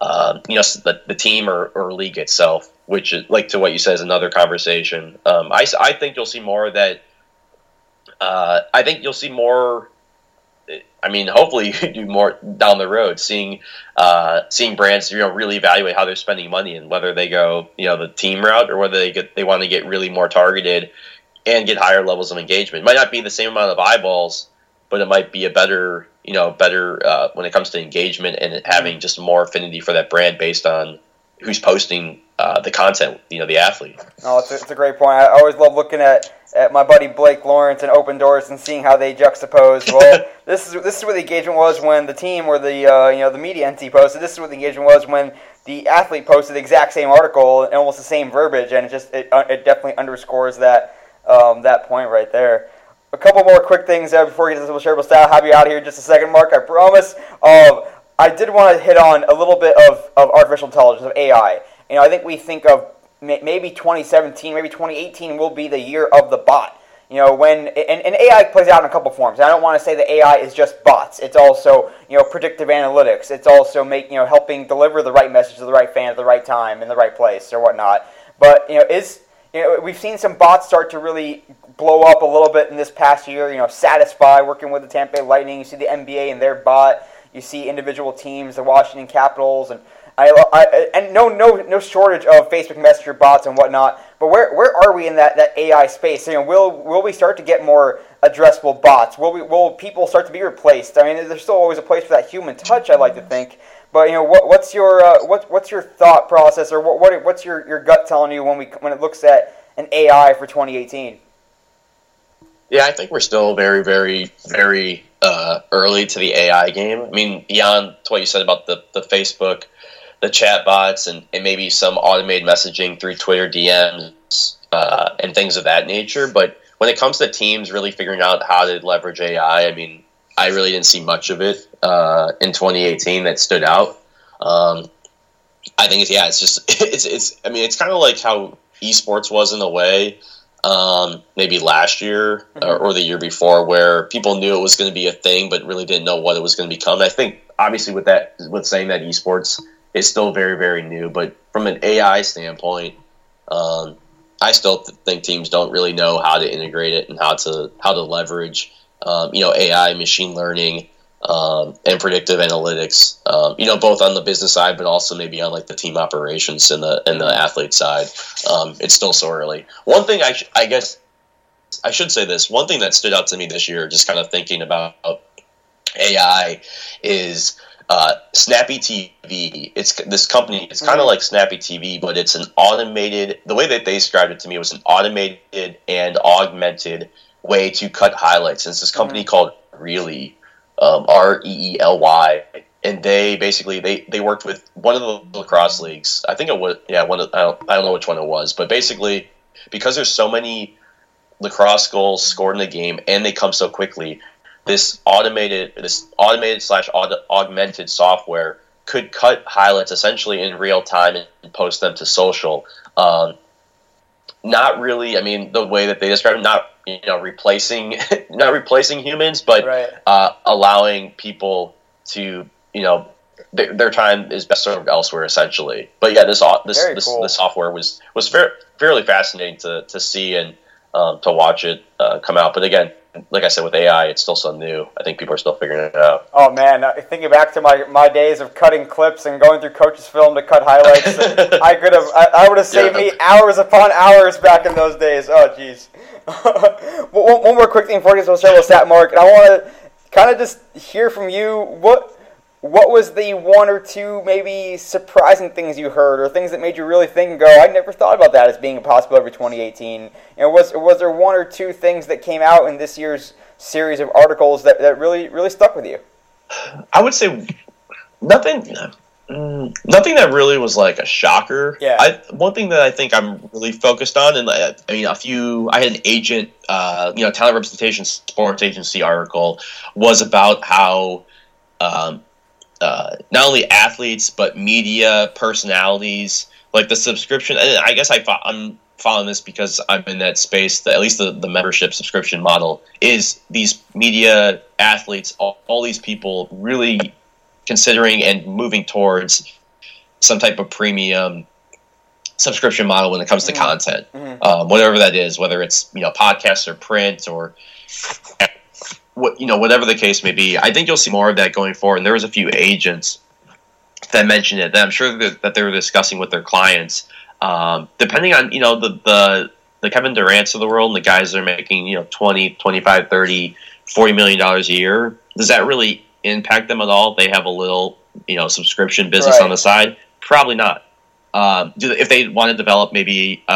the team or league itself, which is like to what you said is another conversation. I think you'll see more of that. I think you'll see more. Hopefully you do more down the road, seeing brands really evaluate how they're spending money and whether they go the team route or whether they want to get really more targeted and get higher levels of engagement. It might not be the same amount of eyeballs, but it might be a better when it comes to engagement and having just more affinity for that brand based on who's posting the content, the athlete. No, it's a great point. I always love looking at my buddy Blake Lawrence and Open Doors and seeing how they juxtapose. Well, this is what the engagement was when the team or the media entity posted. This is what the engagement was when the athlete posted the exact same article and almost the same verbiage, and it definitely underscores that point right there. A couple more quick things before we get to the shareable style. I'll have you out of here in just a second, Mark, I promise. I did want to hit on a little bit of artificial intelligence, of AI. I think we think of maybe 2017, maybe 2018 will be the year of the bot. When and AI plays out in a couple forms. I don't want to say that AI is just bots. It's also predictive analytics. It's also helping deliver the right message to the right fan at the right time in the right place or whatnot. But we've seen some bots start to really blow up a little bit in this past year. Satisfy working with the Tampa Bay Lightning. You see the NBA and their bot. You see individual teams, the Washington Capitals, and no shortage of Facebook Messenger bots and whatnot. But where are we in that AI space? Will we start to get more addressable bots? Will people start to be replaced? There's still always a place for that human touch, I like to think. But what's your thought process, or what's your gut telling you when it looks at an AI for 2018? Yeah, I think we're still very, very, very early to the AI game. I mean, beyond what you said about the Facebook, the chat bots, and maybe some automated messaging through Twitter DMs and things of that nature. But when it comes to teams really figuring out how to leverage AI, I mean, I really didn't see much of it in 2018 that stood out. I think it's kind of like how esports was in a way, maybe last year or the year before, where people knew it was going to be a thing, but really didn't know what it was going to become. I think obviously with saying that esports is still very, very new, but from an AI standpoint, I still think teams don't really know how to integrate it and how to leverage, AI, machine learning, and predictive analytics, both on the business side, but also maybe on like the team operations and the athlete side. It's still so early. One thing I guess I should say this. One thing that stood out to me this year, just kind of thinking about AI, is Snappy TV. It's this company. It's kind of like Snappy TV, but it's an automated. The way that they described it to me was an automated and augmented way to cut highlights. And it's this company called Reely. Reely, and they basically they worked with one of the lacrosse leagues. I think it was I don't know which one it was, but basically because there's so many lacrosse goals scored in the game and they come so quickly, this automated / augmented software could cut highlights essentially in real time and post them to social. Not really. I mean, the way that they describe it, not replacing humans, but allowing people to their time is best served elsewhere, essentially. But yeah, this software was fairly fascinating to see and to watch it come out. But again, like I said, with AI, it's still so new. I think people are still figuring it out. Oh man, thinking back to my days of cutting clips and going through coach's film to cut highlights, I would have saved me hours upon hours back in those days. Oh jeez. One more quick thing before we get to start with Stat Mark, and I want to kind of just hear from you. What was the one or two maybe surprising things you heard, or things that made you really think and go, I never thought about that as being a possibility for 2018? Was there one or two things that came out in this year's series of articles that really stuck with you? I would say nothing that really was like a shocker. Yeah. One thing that I think I'm really focused on, and I had an agent, talent representation sports agency article was about how not only athletes but media personalities, like the subscription. And I guess I'm following this because I'm in that space. At least the membership subscription model is these media athletes, all these people really considering and moving towards some type of premium subscription model when it comes to content, whatever that is, whether it's podcasts or print or whatever the case may be. I think you'll see more of that going forward. And there was a few agents that mentioned it that I'm sure that they were discussing with their clients. Depending on the Kevin Durant's of the world and the guys that are making 20, 25, 30, $40 million a year, does that really impact them at all? They have a little subscription business on the side? Probably not. If they want to develop maybe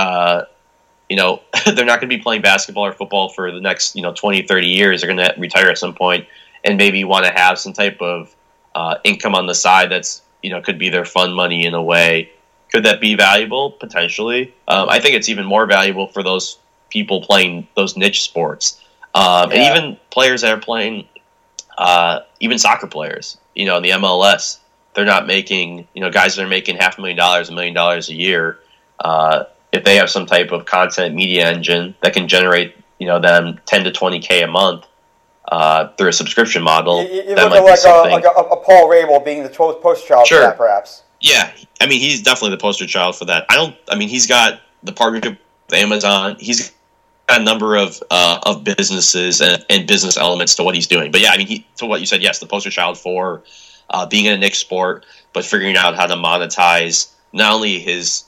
they're not going to be playing basketball or football for the next 20, 30 years. They're going to retire at some point and maybe want to have some type of income on the side that's could be their fun money in a way. Could that be valuable? Potentially. I think it's even more valuable for those people playing those niche sports. And even players that are playing even soccer players, in the MLS, they're not making, guys that are making $500,000, $1 million a year. If they have some type of content media engine that can generate, them 10 to 20K a month through a subscription model, you look at a Paul Rabel being the poster child for that, perhaps. Yeah, I mean, he's definitely the poster child for that. He's got the partnership with Amazon. He's got a number of businesses and business elements to what he's doing. But yeah, to what you said, yes, the poster child for being in a niche sport, but figuring out how to monetize not only his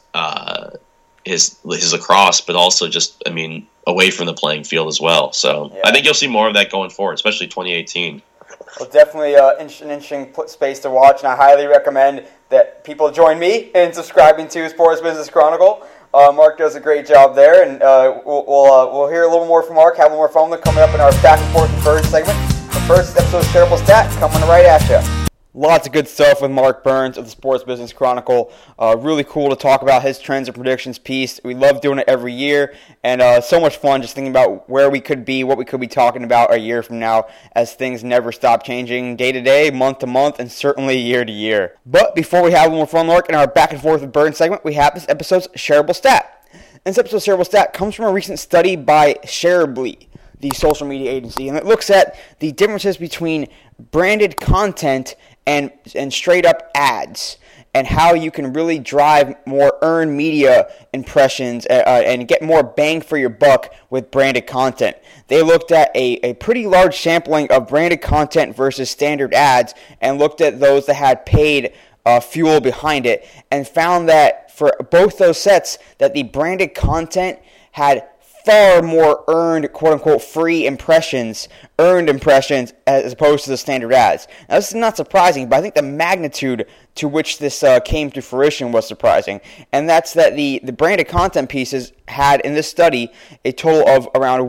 lacrosse, but also just, away from the playing field as well. So I think you'll see more of that going forward, especially 2018. Well, definitely an interesting space to watch, and I highly recommend that people join me in subscribing to Sports Business Chronicle. Mark does a great job there, and we'll hear a little more from Mark, have a little more fun coming up in our Back and Forth and Birds segment But first, this episode's Shareable Stat coming right at you. Lots of good stuff with Mark Burns of the Sports Business Chronicle. Really cool to talk about his trends and predictions piece. We love doing it every year, and so much fun just thinking about where we could be, what we could be talking about a year from now, as things never stop changing day to day, month to month, and certainly year to year. But before we have one more fun look in our back and forth with Burns segment, we have this episode's Shareable Stat. And this episode's Shareable Stat comes from a recent study by Shareably, the social media agency, and it looks at the differences between branded content and straight up ads, and how you can really drive more earned media impressions and get more bang for your buck with branded content. They looked at a pretty large sampling of branded content versus standard ads, and looked at those that had paid fuel behind it, and found that for both those sets that the branded content had far more earned, quote-unquote, free impressions, earned impressions, as opposed to the standard ads. Now, this is not surprising, but I think the magnitude to which this came to fruition was surprising. And that's that the branded content pieces had, in this study, a total of around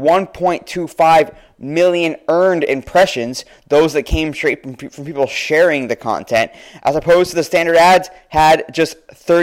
1.25 million earned impressions, those that came straight from people sharing the content, as opposed to the standard ads had just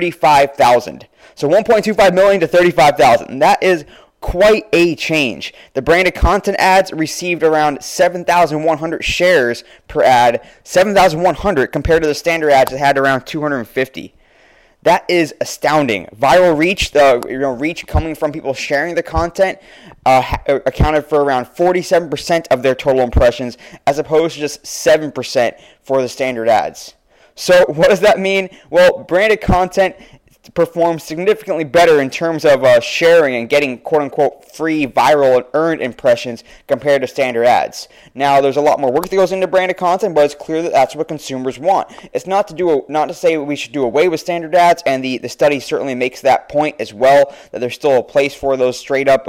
35,000. So 1.25 million to 35,000. And that is quite a change. The branded content ads received around 7,100 shares per ad, 7,100 compared to the standard ads that had around 250. That is astounding. Viral reach, the reach coming from people sharing the content, accounted for around 47% of their total impressions, as opposed to just 7% for the standard ads. So what does that mean? Well, branded content performs significantly better in terms of sharing and getting quote-unquote free, viral, and earned impressions compared to standard ads. Now, there's a lot more work that goes into branded content, but it's clear that that's what consumers want. It's not to say we should do away with standard ads, and the study certainly makes that point as well, that there's still a place for those straight up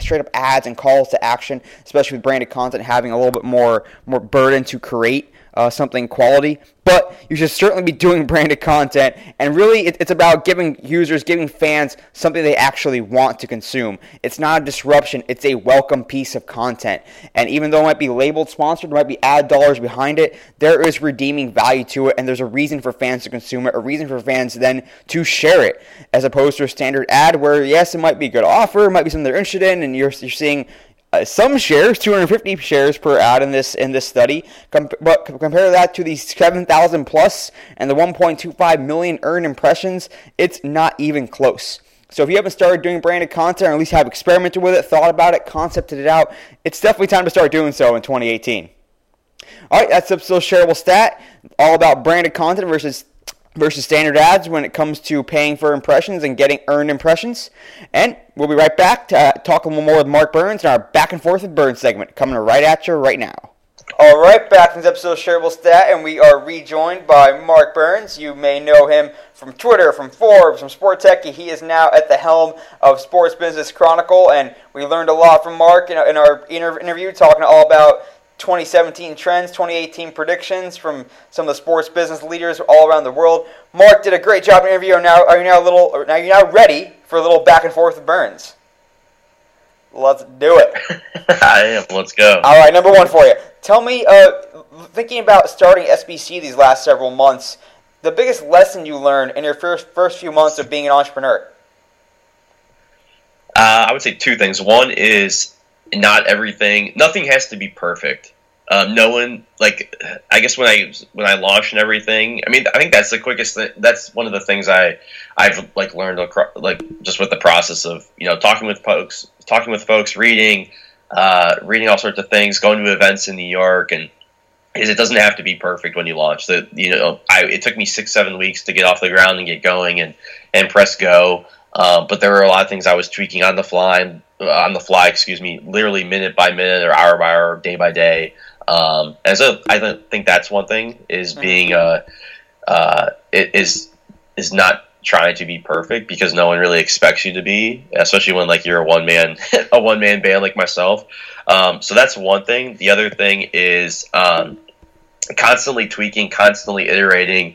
ads and calls to action, especially with branded content having a little bit more burden to create something quality. But you should certainly be doing branded content, and really it's about giving fans something they actually want to consume. It's not a disruption, it's a welcome piece of content. And even though it might be labeled sponsored, there might be ad dollars behind it, there is redeeming value to it, and there's a reason for fans to consume it, a reason for fans then to share it, as opposed to a standard ad where, yes, it might be a good offer, it might be something they're interested in, and you're seeing some shares, 250 shares per ad in this study, but compare that to the 7,000 plus and the 1.25 million earned impressions, it's not even close. So if you haven't started doing branded content, or at least have experimented with it, thought about it, concepted it out, it's definitely time to start doing so in 2018. All right, that's episode's Shareable Stat, all about branded content versus standard ads when it comes to paying for impressions and getting earned impressions. And we'll be right back to talk a little more with Mark Burns in our Back and Forth with Burns segment, coming right at you right now. All right, back in this episode of Shareable Stat, and we are rejoined by Mark Burns. You may know him from Twitter, from Forbes, from Sport Techie. He is now at the helm of Sports Business Chronicle, and we learned a lot from Mark in our interview, talking all about 2017 trends, 2018 predictions from some of the sports business leaders all around the world. Mark did a great job in the interview. Are you now ready for a little back and forth with Burns? Let's do it. I am. Let's go. All right, number one for you. Tell me, thinking about starting SBC these last several months, the biggest lesson you learned in your first few months of being an entrepreneur? I would say two things. One is nothing has to be perfect. I guess when I launched and everything, I think that's the quickest thing. That's one of the things I've learned just with the process of, talking with folks, reading all sorts of things, going to events in New York, and it doesn't have to be perfect when you launch. It took me 6-7 weeks to get off the ground and get going and press go. But there were a lot of things I was tweaking on the fly, literally minute by minute or hour by hour, day by day. And so I think that's one thing, is being is not trying to be perfect, because no one really expects you to be, especially when you're a one man band like myself. So that's one thing. The other thing is constantly tweaking, constantly iterating.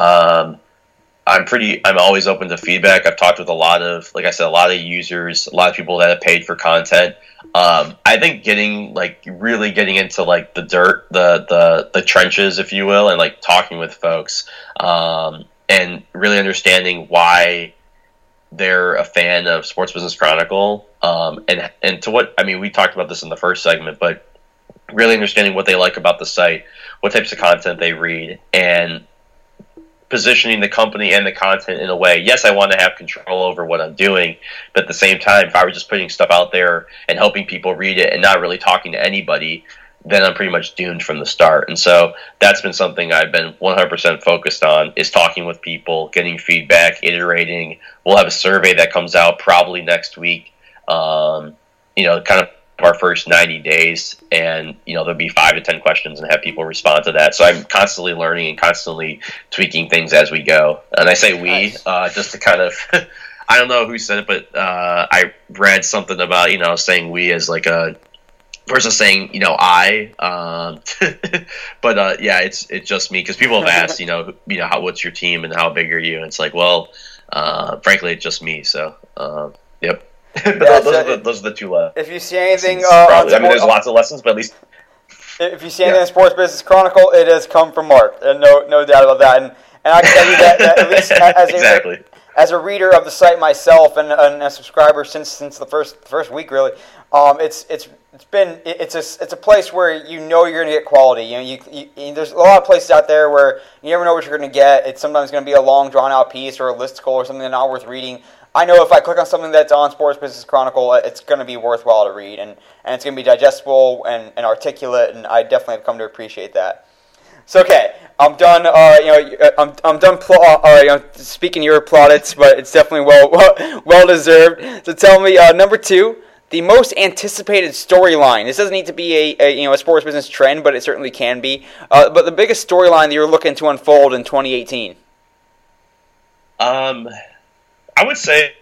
I'm always open to feedback. I've talked with a lot of users, a lot of people that have paid for content. I think really getting into like the dirt, the trenches, if you will, and like talking with folks, and really understanding why they're a fan of Sports Business Chronicle, and to what, I mean, we talked about this in the first segment, but really understanding what they like about the site, what types of content they read, and positioning the company and the content in a way, yes, I want to have control over what I'm doing, but at the same time, if I were just putting stuff out there and helping people read it and not really talking to anybody, then I'm pretty much doomed from the start. And so that's been something I've been 100% focused on, is talking with people, getting feedback, iterating. We'll have a survey that comes out probably next week, kind of our first 90 days, and there'll be 5 to 10 questions and have people respond to that. So I'm constantly learning and constantly tweaking things as we go. And I say we, just to kind of I don't know who said it, but I read something about saying we as like a versus saying I, but yeah, it's just me, because people have asked what's your team and how big are you, and it's like, well, frankly, it's just me. So yep. Those are the two lessons. If you see anything, there's lots of lessons, but at least if you see anything in Sports Business Chronicle, it has come from Mark, and no doubt about that. And I can tell you that at least exactly. As a reader of the site myself and a subscriber since the first week, really, it's a place where you're going to get quality. There's a lot of places out there where you never know what you're going to get. It's sometimes going to be a long, drawn out piece or a listicle or something that's not worth reading. I know if I click on something that's on Sports Business Chronicle, it's going to be worthwhile to read, and it's going to be digestible and articulate, and I definitely have come to appreciate that. So, okay, I'm done. I'm done. Speaking your plaudits, but it's definitely well deserved. So, tell me, number 2, the most anticipated storyline. This doesn't need to be a sports business trend, but it certainly can be. But the biggest storyline that you're looking to unfold in 2018. I would say,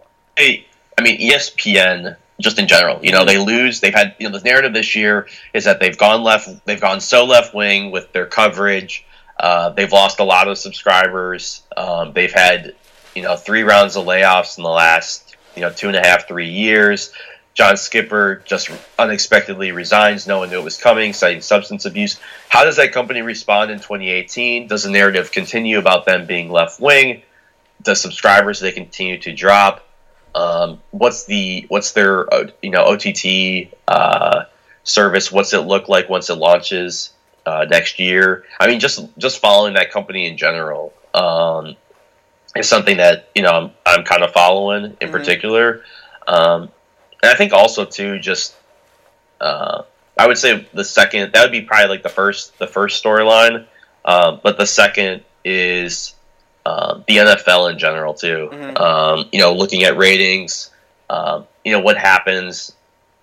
ESPN, just in general, they lose. They've had, the narrative this year is that they've gone so left wing with their coverage. They've lost a lot of subscribers. They've had, 3 rounds of layoffs in the last, 2.5, 3 years. John Skipper just unexpectedly resigns. No one knew it was coming, citing substance abuse. How does that company respond in 2018? Does the narrative continue about them being left wing? The subscribers, they continue to drop. What's their OTT service? What's it look like once it launches next year? I mean, just following that company in general is something that I'm kind of following in particular. And I think also too, just I would say the second, that would be probably like the first storyline, but the second is the NFL in general too. Looking at ratings, what happens,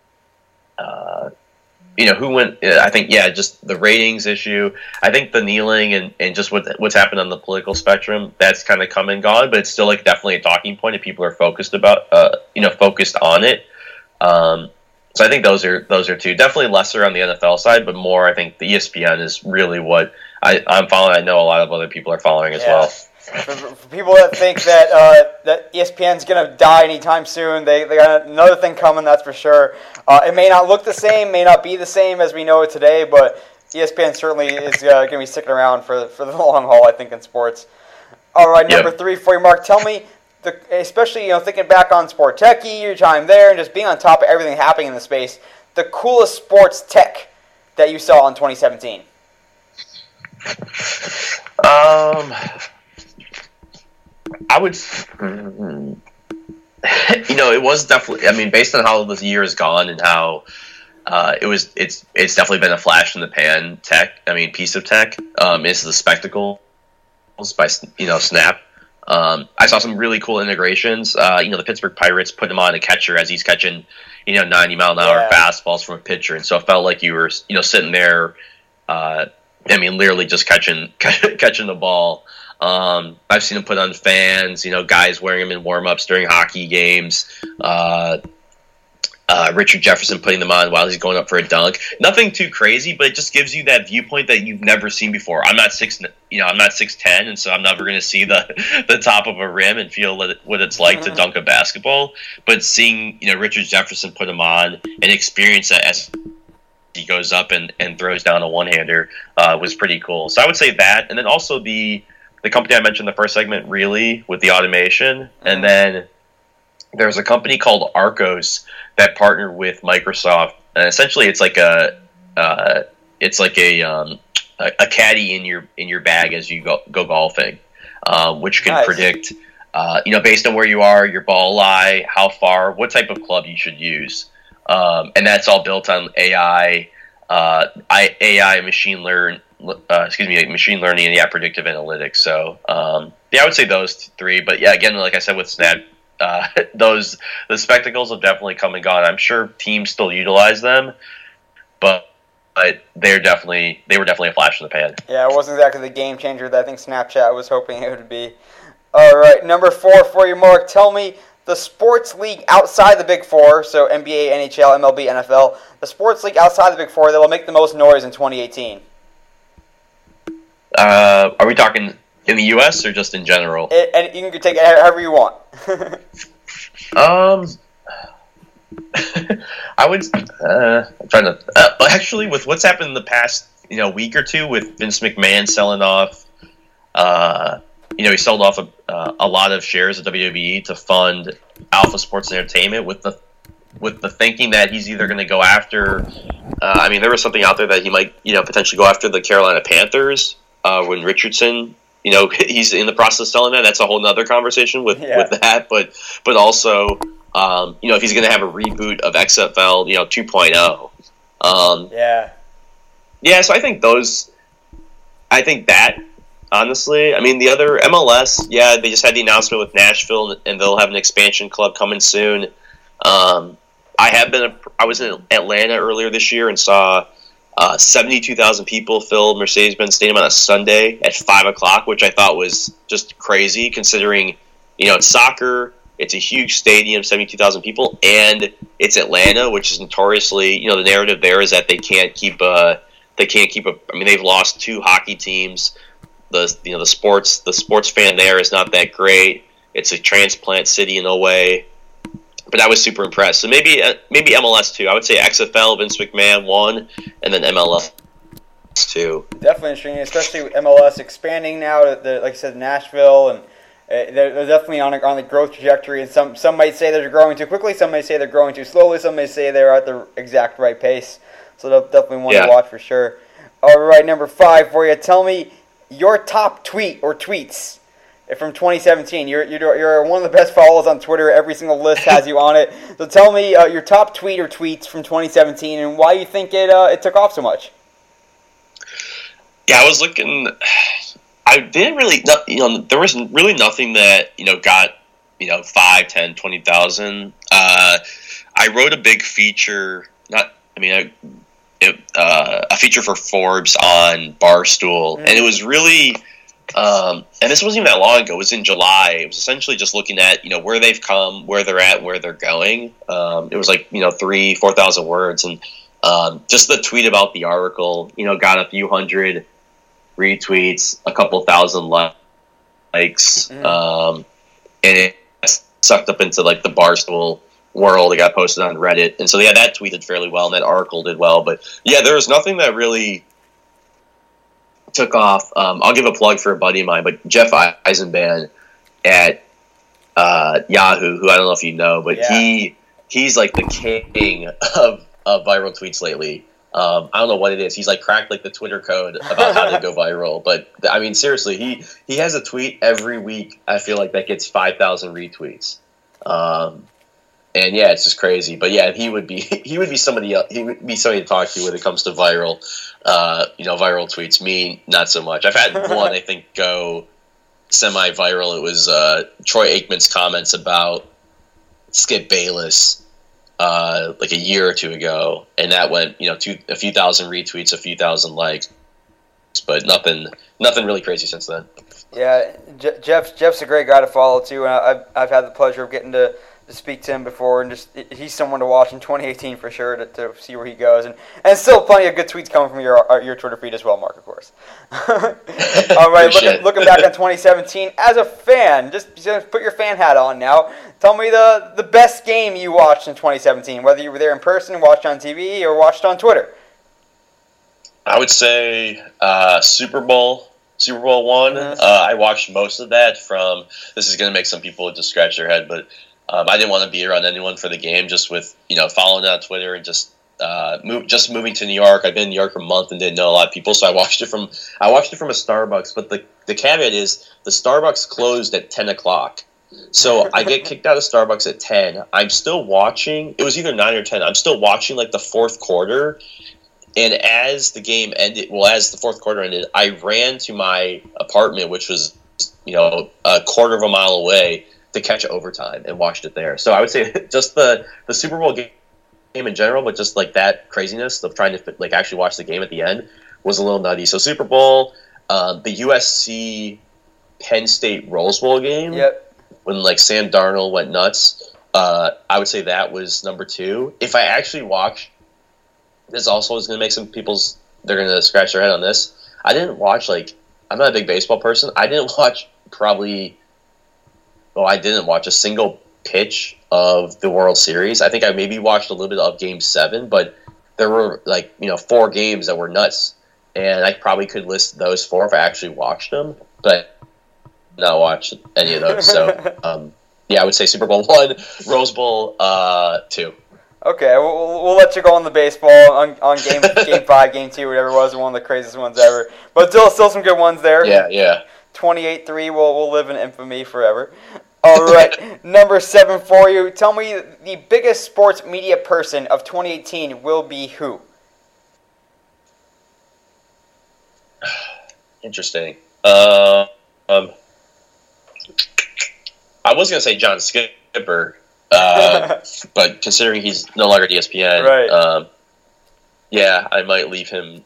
who went. I think just the ratings issue. I think the kneeling and just what's happened on the political spectrum, that's kind of come and gone, but it's still like definitely a talking point if people are focused on it. So I think those are two. Definitely lesser on the NFL side, but more I think the ESPN is really what I'm following. I know a lot of other people are following as well. For people that think that ESPN's going to die anytime soon, they got another thing coming, that's for sure. It may not look the same, may not be the same as we know it today, but ESPN certainly is going to be sticking around for the long haul, I think, in sports. All right, number 3 for you, Mark. Tell me, especially thinking back on Sport Techie, your time there, and just being on top of everything happening in the space, the coolest sports tech that you saw in 2017. I would, it was definitely. I mean, based on how this year has gone and how it's definitely been a flash in the pan piece of tech. It's the spectacles by Snap. I saw some really cool integrations. The Pittsburgh Pirates put him on a catcher as he's catching 90-mile-an-hour fastballs from a pitcher, and so it felt like you were sitting there. Literally just catching the ball. I've seen them put on fans, guys wearing them in warm-ups during hockey games. Richard Jefferson putting them on while he's going up for a dunk. Nothing too crazy, but it just gives you that viewpoint that you've never seen before. I'm not 6'10", and so I'm never going to see the top of a rim and feel what it's like to dunk a basketball. But seeing Richard Jefferson put them on and experience that as he goes up and throws down a one-hander was pretty cool. So I would say that, and then also the company I mentioned in the first segment, really, with the automation, and then there's a company called Arcos that partnered with Microsoft, and essentially it's like a caddy in your bag as you go golfing, which can predict, based on where you are, your ball lie, how far, what type of club you should use, and that's all built on AI, machine learning, and predictive analytics. So I would say those three. But yeah, again, like I said with Snap. The spectacles have definitely come and gone. I'm sure teams still utilize them, but they were definitely a flash in the pan. Yeah, it wasn't exactly the game changer that I think Snapchat was hoping it would be. All right, number 4 for you, Mark. Tell me the sports league outside the Big Four, so NBA, NHL, MLB, NFL, the sports league outside the Big Four that will make the most noise in 2018. Are we talking in the U.S. or just in general? And you can take it however you want. I would. I'm trying to. Actually, with what's happened in the past, week or two, with Vince McMahon selling off, he sold off a lot of shares of WWE to fund Alpha Sports Entertainment with the thinking that he's either going to go after. There was something out there that he might, potentially go after the Carolina Panthers when Richardson. He's in the process of selling that. That's a whole nother conversation with that. But also, if he's going to have a reboot of XFL, 2.0. Yeah, so I think that, honestly, the other MLS, they just had the announcement with Nashville, and they'll have an expansion club coming soon. I was in Atlanta earlier this year and saw 72,000 people fill Mercedes-Benz Stadium on a Sunday at 5 o'clock, which I thought was just crazy considering, it's soccer, it's a huge stadium, 72,000 people, and it's Atlanta, which is notoriously, the narrative there is that they've lost 2 hockey teams. The sports fan there is not that great. It's a transplant city in a way. But I was super impressed. So maybe MLS 2. I would say XFL, Vince McMahon 1, and then MLS 2. Definitely interesting, especially with MLS expanding now. Like I said, Nashville, and they're definitely on the growth trajectory. And some might say they're growing too quickly. Some may say they're growing too slowly. Some may say they're at the exact right pace. So they'll definitely want to watch for sure. All right, number 5 for you. Tell me your top tweet or tweets from 2017. You're one of the best followers on Twitter. Every single list has you on it. So tell me your top tweet or tweets from 2017 and why you think it took off so much. Yeah, I was looking. I didn't really, there was really nothing that got 5, 10, 20,000. I wrote a big feature. A feature for Forbes on Barstool, and it was really. And this wasn't even that long ago. It was in July. It was essentially just looking at, where they've come, where they're at, where they're going. It was like, 3,000-4,000 words. And just the tweet about the article, got a few hundred retweets, a couple thousand likes. And it sucked up into like the Barstool world. It got posted on Reddit. And so, that tweeted fairly well, and that article did well. But there was nothing that really took off. I'll give a plug for a buddy of mine, but Jeff Eisenband at Yahoo, who I don't know if you know, but he's like the king of viral tweets lately. I don't know what it is. He's like cracked like the Twitter code about how to go viral. But seriously, he has a tweet every week. I feel like that gets 5,000 retweets. And it's just crazy. But he would be somebody to talk to when it comes to viral tweets. Me, not so much. I've had one, I think, go semi-viral. It was Troy Aikman's comments about Skip Bayless like a year or two ago, and that went a few thousand retweets, a few thousand likes, but nothing really crazy since then. Yeah, Jeff's a great guy to follow too, and I've had the pleasure of getting to speak to him before, and just he's someone to watch in 2018 for sure to see where he goes, and still plenty of good tweets coming from your Twitter feed as well, Mark, of course. All right, looking back on 2017 as a fan, just put your fan hat on now. Tell me the best game you watched in 2017, whether you were there in person, watched on TV, or watched on Twitter. I would say Super Bowl 1. I watched most of that from. This is going to make some people just scratch their head, but I didn't want to be around anyone for the game. Just with following it on Twitter and just moving to New York. I've been in New York for a month and didn't know a lot of people, so I watched it from a Starbucks. But the caveat is the Starbucks closed at 10 o'clock. So I get kicked out of Starbucks at 10. I'm still watching. It was either 9 or 10. I'm still watching like the fourth quarter. And as the game ended, as the fourth quarter ended, I ran to my apartment, which was, a quarter of a mile away, to catch overtime and watched it there. So I would say just the Super Bowl game in general, but just like that craziness of trying to like actually watch the game at the end was a little nutty. So Super Bowl, the USC Penn State Rose Bowl game, when like Sam Darnold went nuts, I would say that was number 2. If I actually watched. This also is going to make some people's. They're going to scratch their head on this. I didn't watch I'm not a big baseball person. I didn't watch I didn't watch a single pitch of the World Series. I think I maybe watched a little bit of Game 7, but there were 4 games that were nuts, and I probably could list those 4 if I actually watched them, but not watched any of those. So I would say Super Bowl 1, Rose Bowl 2. Okay, we'll let you go on the baseball on game 5, game 2, whatever it was, one of the craziest ones ever. But still some good ones there. Yeah. 28-3 will live in infamy forever. All right, number 7 for you. Tell me the biggest sports media person of 2018 will be who? Interesting. I was going to say John Skipper. But considering he's no longer at ESPN, right? I might leave him.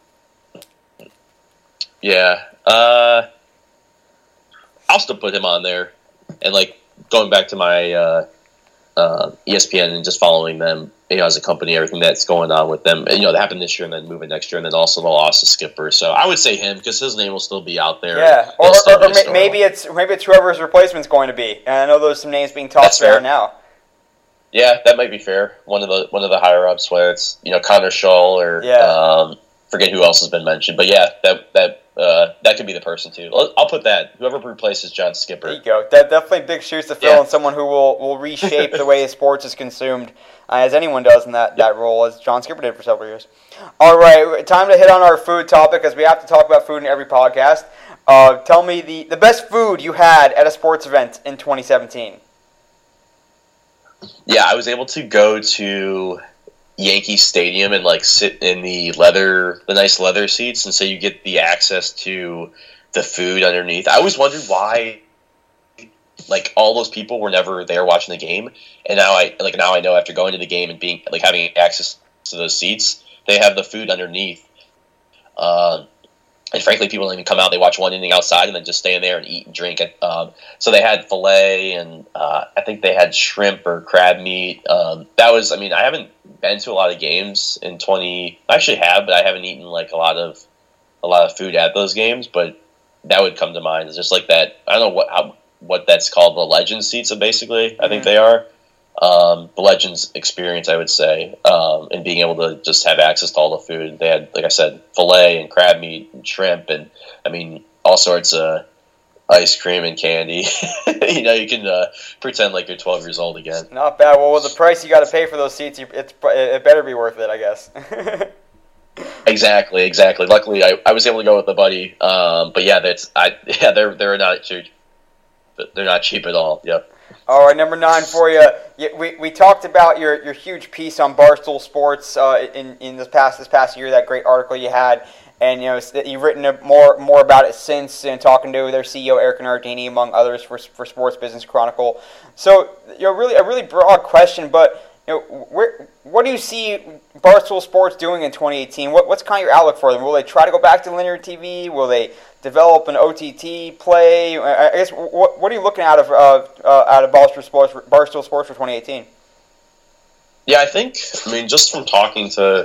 I'll still put him on there, and going back to my ESPN and just following them, as a company, everything that's going on with them, that happened this year and then moving next year, and then also the loss of Skipper. So I would say him because his name will still be out there. Yeah, or maybe it's whoever's replacement's going to be. And I know there's some names being tossed there now. Yeah, that might be fair. One of the higher ups, whether it's Connor Schull or forget who else has been mentioned, but that could be the person too. I'll put that whoever replaces John Skipper. There you go. Definitely big shoes to fill, and someone who will reshape the way sports is consumed, as anyone does in that role, as John Skipper did for several years. All right, time to hit on our food topic, as we have to talk about food in every podcast. Tell me the best food you had at a sports event in 2017. Yeah, I was able to go to Yankee Stadium and sit in the nice leather seats, and so you get the access to the food underneath. I always wondered why, all those people were never there watching the game, and now I know after going to the game and being having access to those seats, they have the food underneath. And frankly, people don't even come out. They watch one inning outside and then just stay in there and eat and drink. So they had filet and I think they had shrimp or crab meat. I haven't been to a lot of games in 20. I actually have, but I haven't eaten a lot of food at those games. But that would come to mind. It's just that. I don't know what that's called. The Legends seats, basically. I think they are. The Legends experience, I would say, and being able to just have access to all the food. They had, like I said, filet and crab meat and shrimp and, all sorts of ice cream and candy. You can pretend like you're 12 years old again. Not bad. Well, with the price you got to pay for those seats, it better be worth it, I guess. Exactly. Luckily, I was able to go with a buddy. But yeah, they're not cheap. They're not cheap at all. Yep. All right, number 9 for you. We talked about your huge piece on Barstool Sports in this past year. That great article you had, and you've written more about it since, and talking to their CEO Eric Nardini, among others, for Sports Business Chronicle. So, really a really broad question, but what do you see Barstool Sports doing in 2018? What's kind of your outlook for them? Will they try to go back to linear TV? Will they develop an OTT play? I guess what are you looking out of Barstool Sports for 2018? Yeah, I mean, just from talking to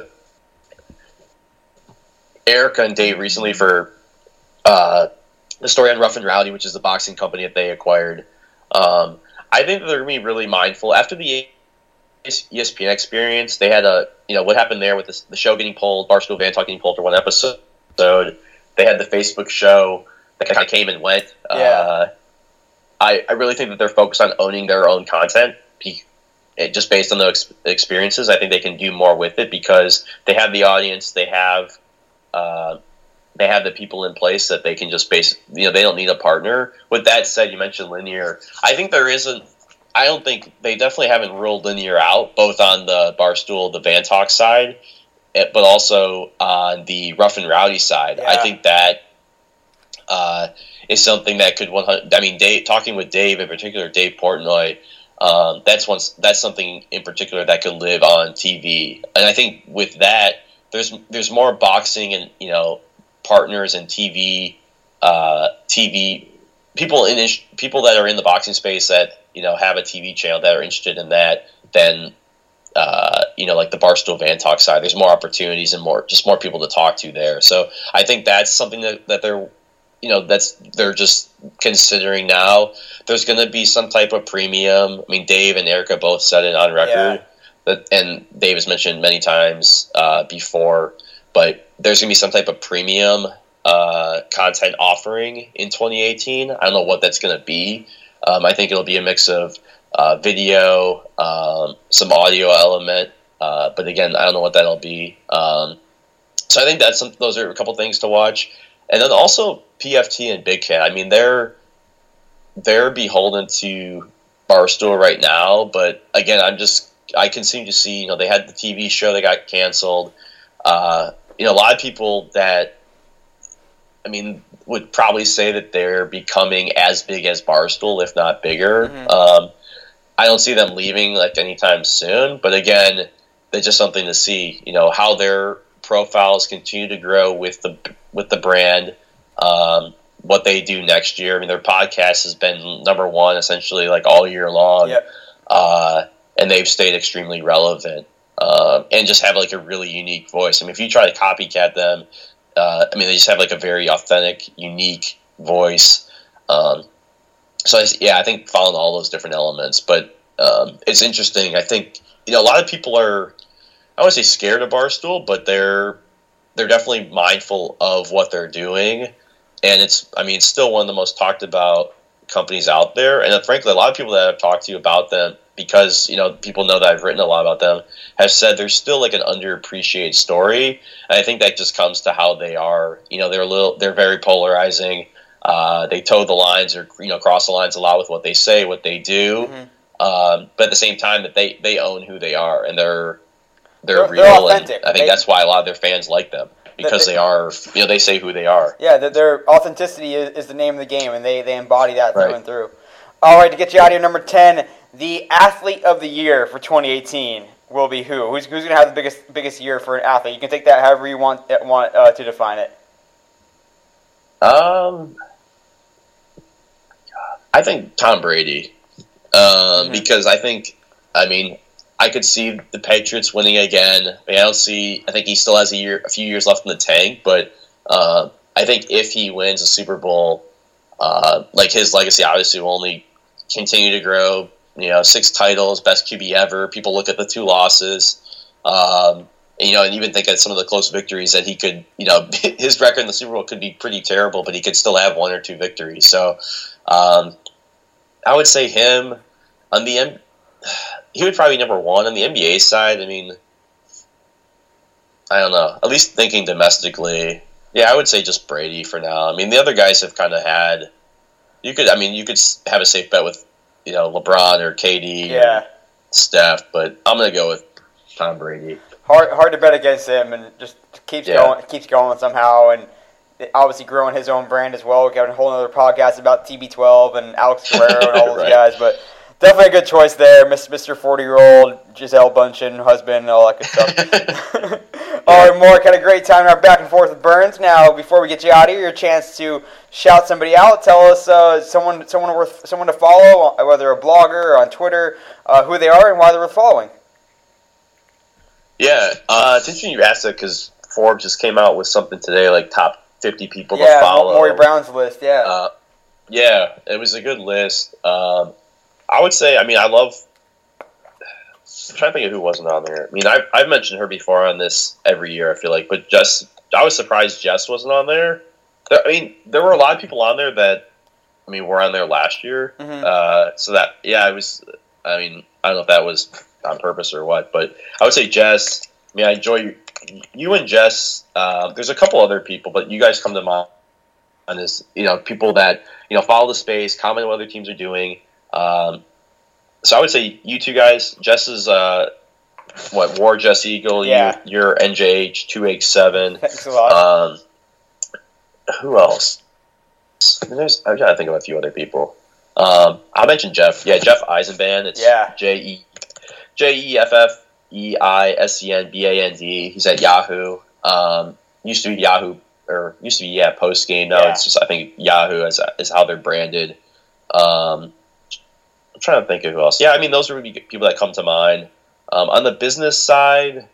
Erica and Dave recently for the story on Rough and Rowdy, which is the boxing company that they acquired, I think that they're going to be really mindful. After the ESPN experience, they had what happened there with the show getting pulled, Barstool Van Talk getting pulled for one episode. They had the Facebook show that kind of came and went. Yeah. I really think that they're focused on owning their own content. Just based on those experiences, I think they can do more with it because they have the audience, they have the people in place that they can just they don't need a partner. With that said, you mentioned linear. I think they definitely haven't ruled linear out, both on the Barstool, the Van Talk side, but also on the Rough and Rowdy side. Yeah. I think that is something that could. Talking with Dave in particular, Dave Portnoy, that's something in particular that could live on TV. And I think with that, there's more boxing and partners and TV people that are in the boxing space that have a TV channel that are interested in that than like the Barstool Van Talk side. There's more opportunities and more people to talk to there. So I think that's something that they're they're just considering now. There's going to be some type of premium. I mean, Dave and Erica both said it on record, and Dave has mentioned many times before, but there's going to be some type of premium content offering in 2018. I don't know what that's going to be. I think it'll be a mix of video, some audio element, but again, I don't know what that'll be. So I think those are a couple things to watch. And then also PFT and Big Cat. I mean, they're beholden to Barstool right now, but again, I continue to see, they had the TV show that got canceled. A lot of people that, would probably say that they're becoming as big as Barstool, if not bigger. Mm-hmm. I don't see them leaving anytime soon, but again, that's just something to see, how their profiles continue to grow with the brand, what they do next year. I mean, their podcast has been number one essentially all year long. Yep. And they've stayed extremely relevant, and just have a really unique voice. I mean, if you try to copycat them, they just have a very authentic, unique voice. So I think following all those different elements, but it's interesting. I think a lot of people are, I wouldn't say scared of Barstool, but they're definitely mindful of what they're doing, and it's still one of the most talked about companies out there. And frankly, a lot of people that I've talked to about them, because people know that I've written a lot about them, have said there's still an underappreciated story. And I think that just comes to how they are. They're very polarizing. They toe the lines or cross the lines a lot with what they say, what they do. Mm-hmm. But at the same time, that they own who they are, and they're real. They're authentic. And I think that's why a lot of their fans like them, because they are. They say who they are. Yeah, their authenticity is the name of the game, and they embody that through and through. All right, to get you out of here, number 10, the athlete of the year for 2018 will be who? Who's going to have the biggest year for an athlete? You can take that however you want to define it. I think Tom Brady, because I think I could see the Patriots winning again. I think he still has a few years left in the tank, but I think if he wins a Super Bowl, his legacy obviously will only continue to grow. 6 titles, best QB ever. People look at the 2 losses, and even think at some of the close victories that he could, his record in the Super Bowl could be pretty terrible, but he could still have 1 or 2 victories. So, I would say him. On the he would probably be number 1 on the NBA side. I don't know. At least thinking domestically, I would say just Brady for now. The other guys have kind of had. You could have a safe bet with, LeBron or KD or Steph, but I'm gonna go with Tom Brady. Hard to bet against him, and just keeps going somehow, and obviously growing his own brand as well. We got a whole other podcast about TB12 and Alex Guerrero and all those guys, but definitely a good choice there, Mr. 40-year-old Gisele Bundchen husband and all that good stuff. All right, Mark, had a great time in our back and forth with Burns. Now, before we get you out of here, your chance to shout somebody out. Tell us someone to follow, whether a blogger or on Twitter, who they are and why they're worth following. Yeah, it's interesting you asked that because Forbes just came out with something today, like top 50 people to follow. Maury Brown's list, yeah. Yeah, it was a good list. I would say, I'm trying to think of who wasn't on there. I mean, I've mentioned her before on this every year, I feel like, but I was surprised Jess wasn't on there. I mean, there were a lot of people on there that, were on there last year. Mm-hmm. So that, yeah, it was, I don't know if that was on purpose or what, but I would say Jess. I enjoy you and Jess. There's a couple other people, but you guys come to mind as, people that, follow the space, comment on what other teams are doing. So I would say you two guys. Jess is War Jess Eagle. Yeah. You're NJH 287. Thanks a lot. Who else? I'm trying to think of a few other people. I'll mention Jeff. Yeah, Jeff Eisenband. It's JEFFEISENBAND. He's at Yahoo. Used to be Yahoo, or used to be Post Game. Now it's just, I think Yahoo is how they're branded. I'm trying to think of who else. Yeah, those would be people that come to mind. On the business side,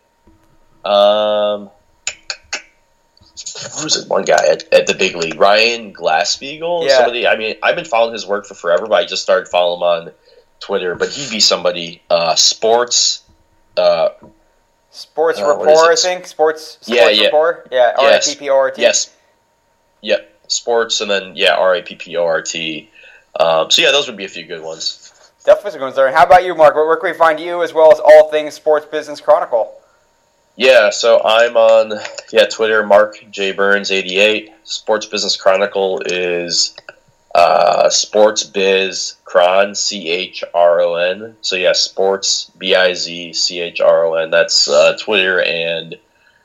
who's it? One guy at the big league, Ryan Glassspiegel. Yeah. Somebody. I've been following his work for forever, but I just started following him on Twitter. But he'd be somebody. Sports Report, I think. Sports Report. Yeah. RAPPORT. Yes. Yeah. Sports, and then RAPPORT. So those would be a few good ones. Definitely some good ones there. And how about you, Mark? Where can we find you, as well as all things Sports Business Chronicle? Yeah, so I'm on Twitter, Mark J Burns 88. Sports Business Chronicle is Sports Biz Chron, CHRON. So Sports BIZCHRON. That's Twitter and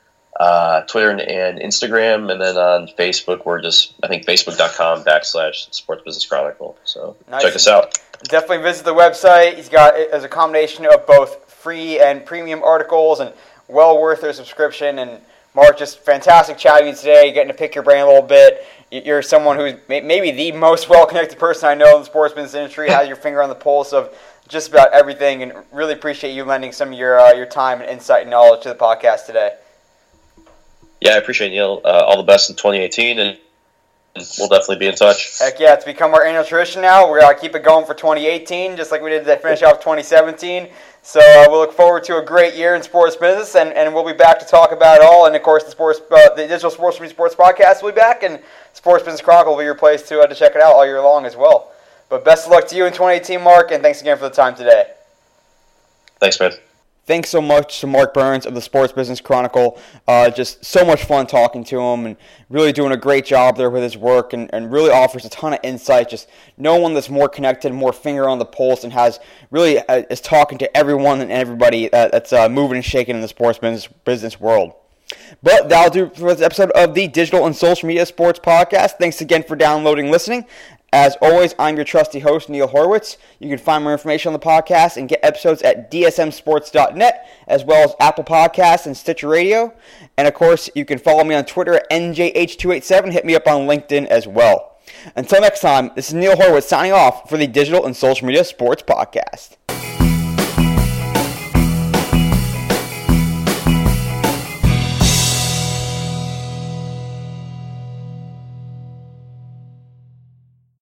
Instagram, and then on Facebook we're just, I think, facebook.com/Sports Business Chronicle. So nice. Check us out. Definitely visit the website. He's got it as a combination of both free and premium articles, and well worth their subscription. And Mark, just fantastic chatting today, getting to pick your brain a little bit. You're someone who's maybe the most well-connected person I know in the sports business industry, has your finger on the pulse of just about everything, and really appreciate you lending some of your time and insight and knowledge to the podcast today. Yeah, I appreciate it, Neil. All the best in 2018, and we'll definitely be in touch. Heck yeah, it's become our annual tradition now. We're going to keep it going for 2018, just like we did to finish off 2017. So we'll look forward to a great year in sports business, and we'll be back to talk about it all. And, of course, the Digital Sports Media Sports Podcast will be back, and Sports Business Chronicle will be your place to check it out all year long as well. But best of luck to you in 2018, Mark, and thanks again for the time today. Thanks, man. Thanks so much to Mark Burns of the Sports Business Chronicle. Just so much fun talking to him, and really doing a great job there with his work, and really offers a ton of insight. Just no one that's more connected, more finger on the pulse, and is talking to everyone and everybody that's moving and shaking in the sports business world. But that'll do for this episode of the Digital and Social Media Sports Podcast. Thanks again for downloading and listening. As always, I'm your trusty host, Neil Horwitz. You can find more information on the podcast and get episodes at dsmsports.net, as well as Apple Podcasts and Stitcher Radio. And, of course, you can follow me on Twitter at NJH287. Hit me up on LinkedIn as well. Until next time, this is Neil Horwitz signing off for the Digital and Social Media Sports Podcast.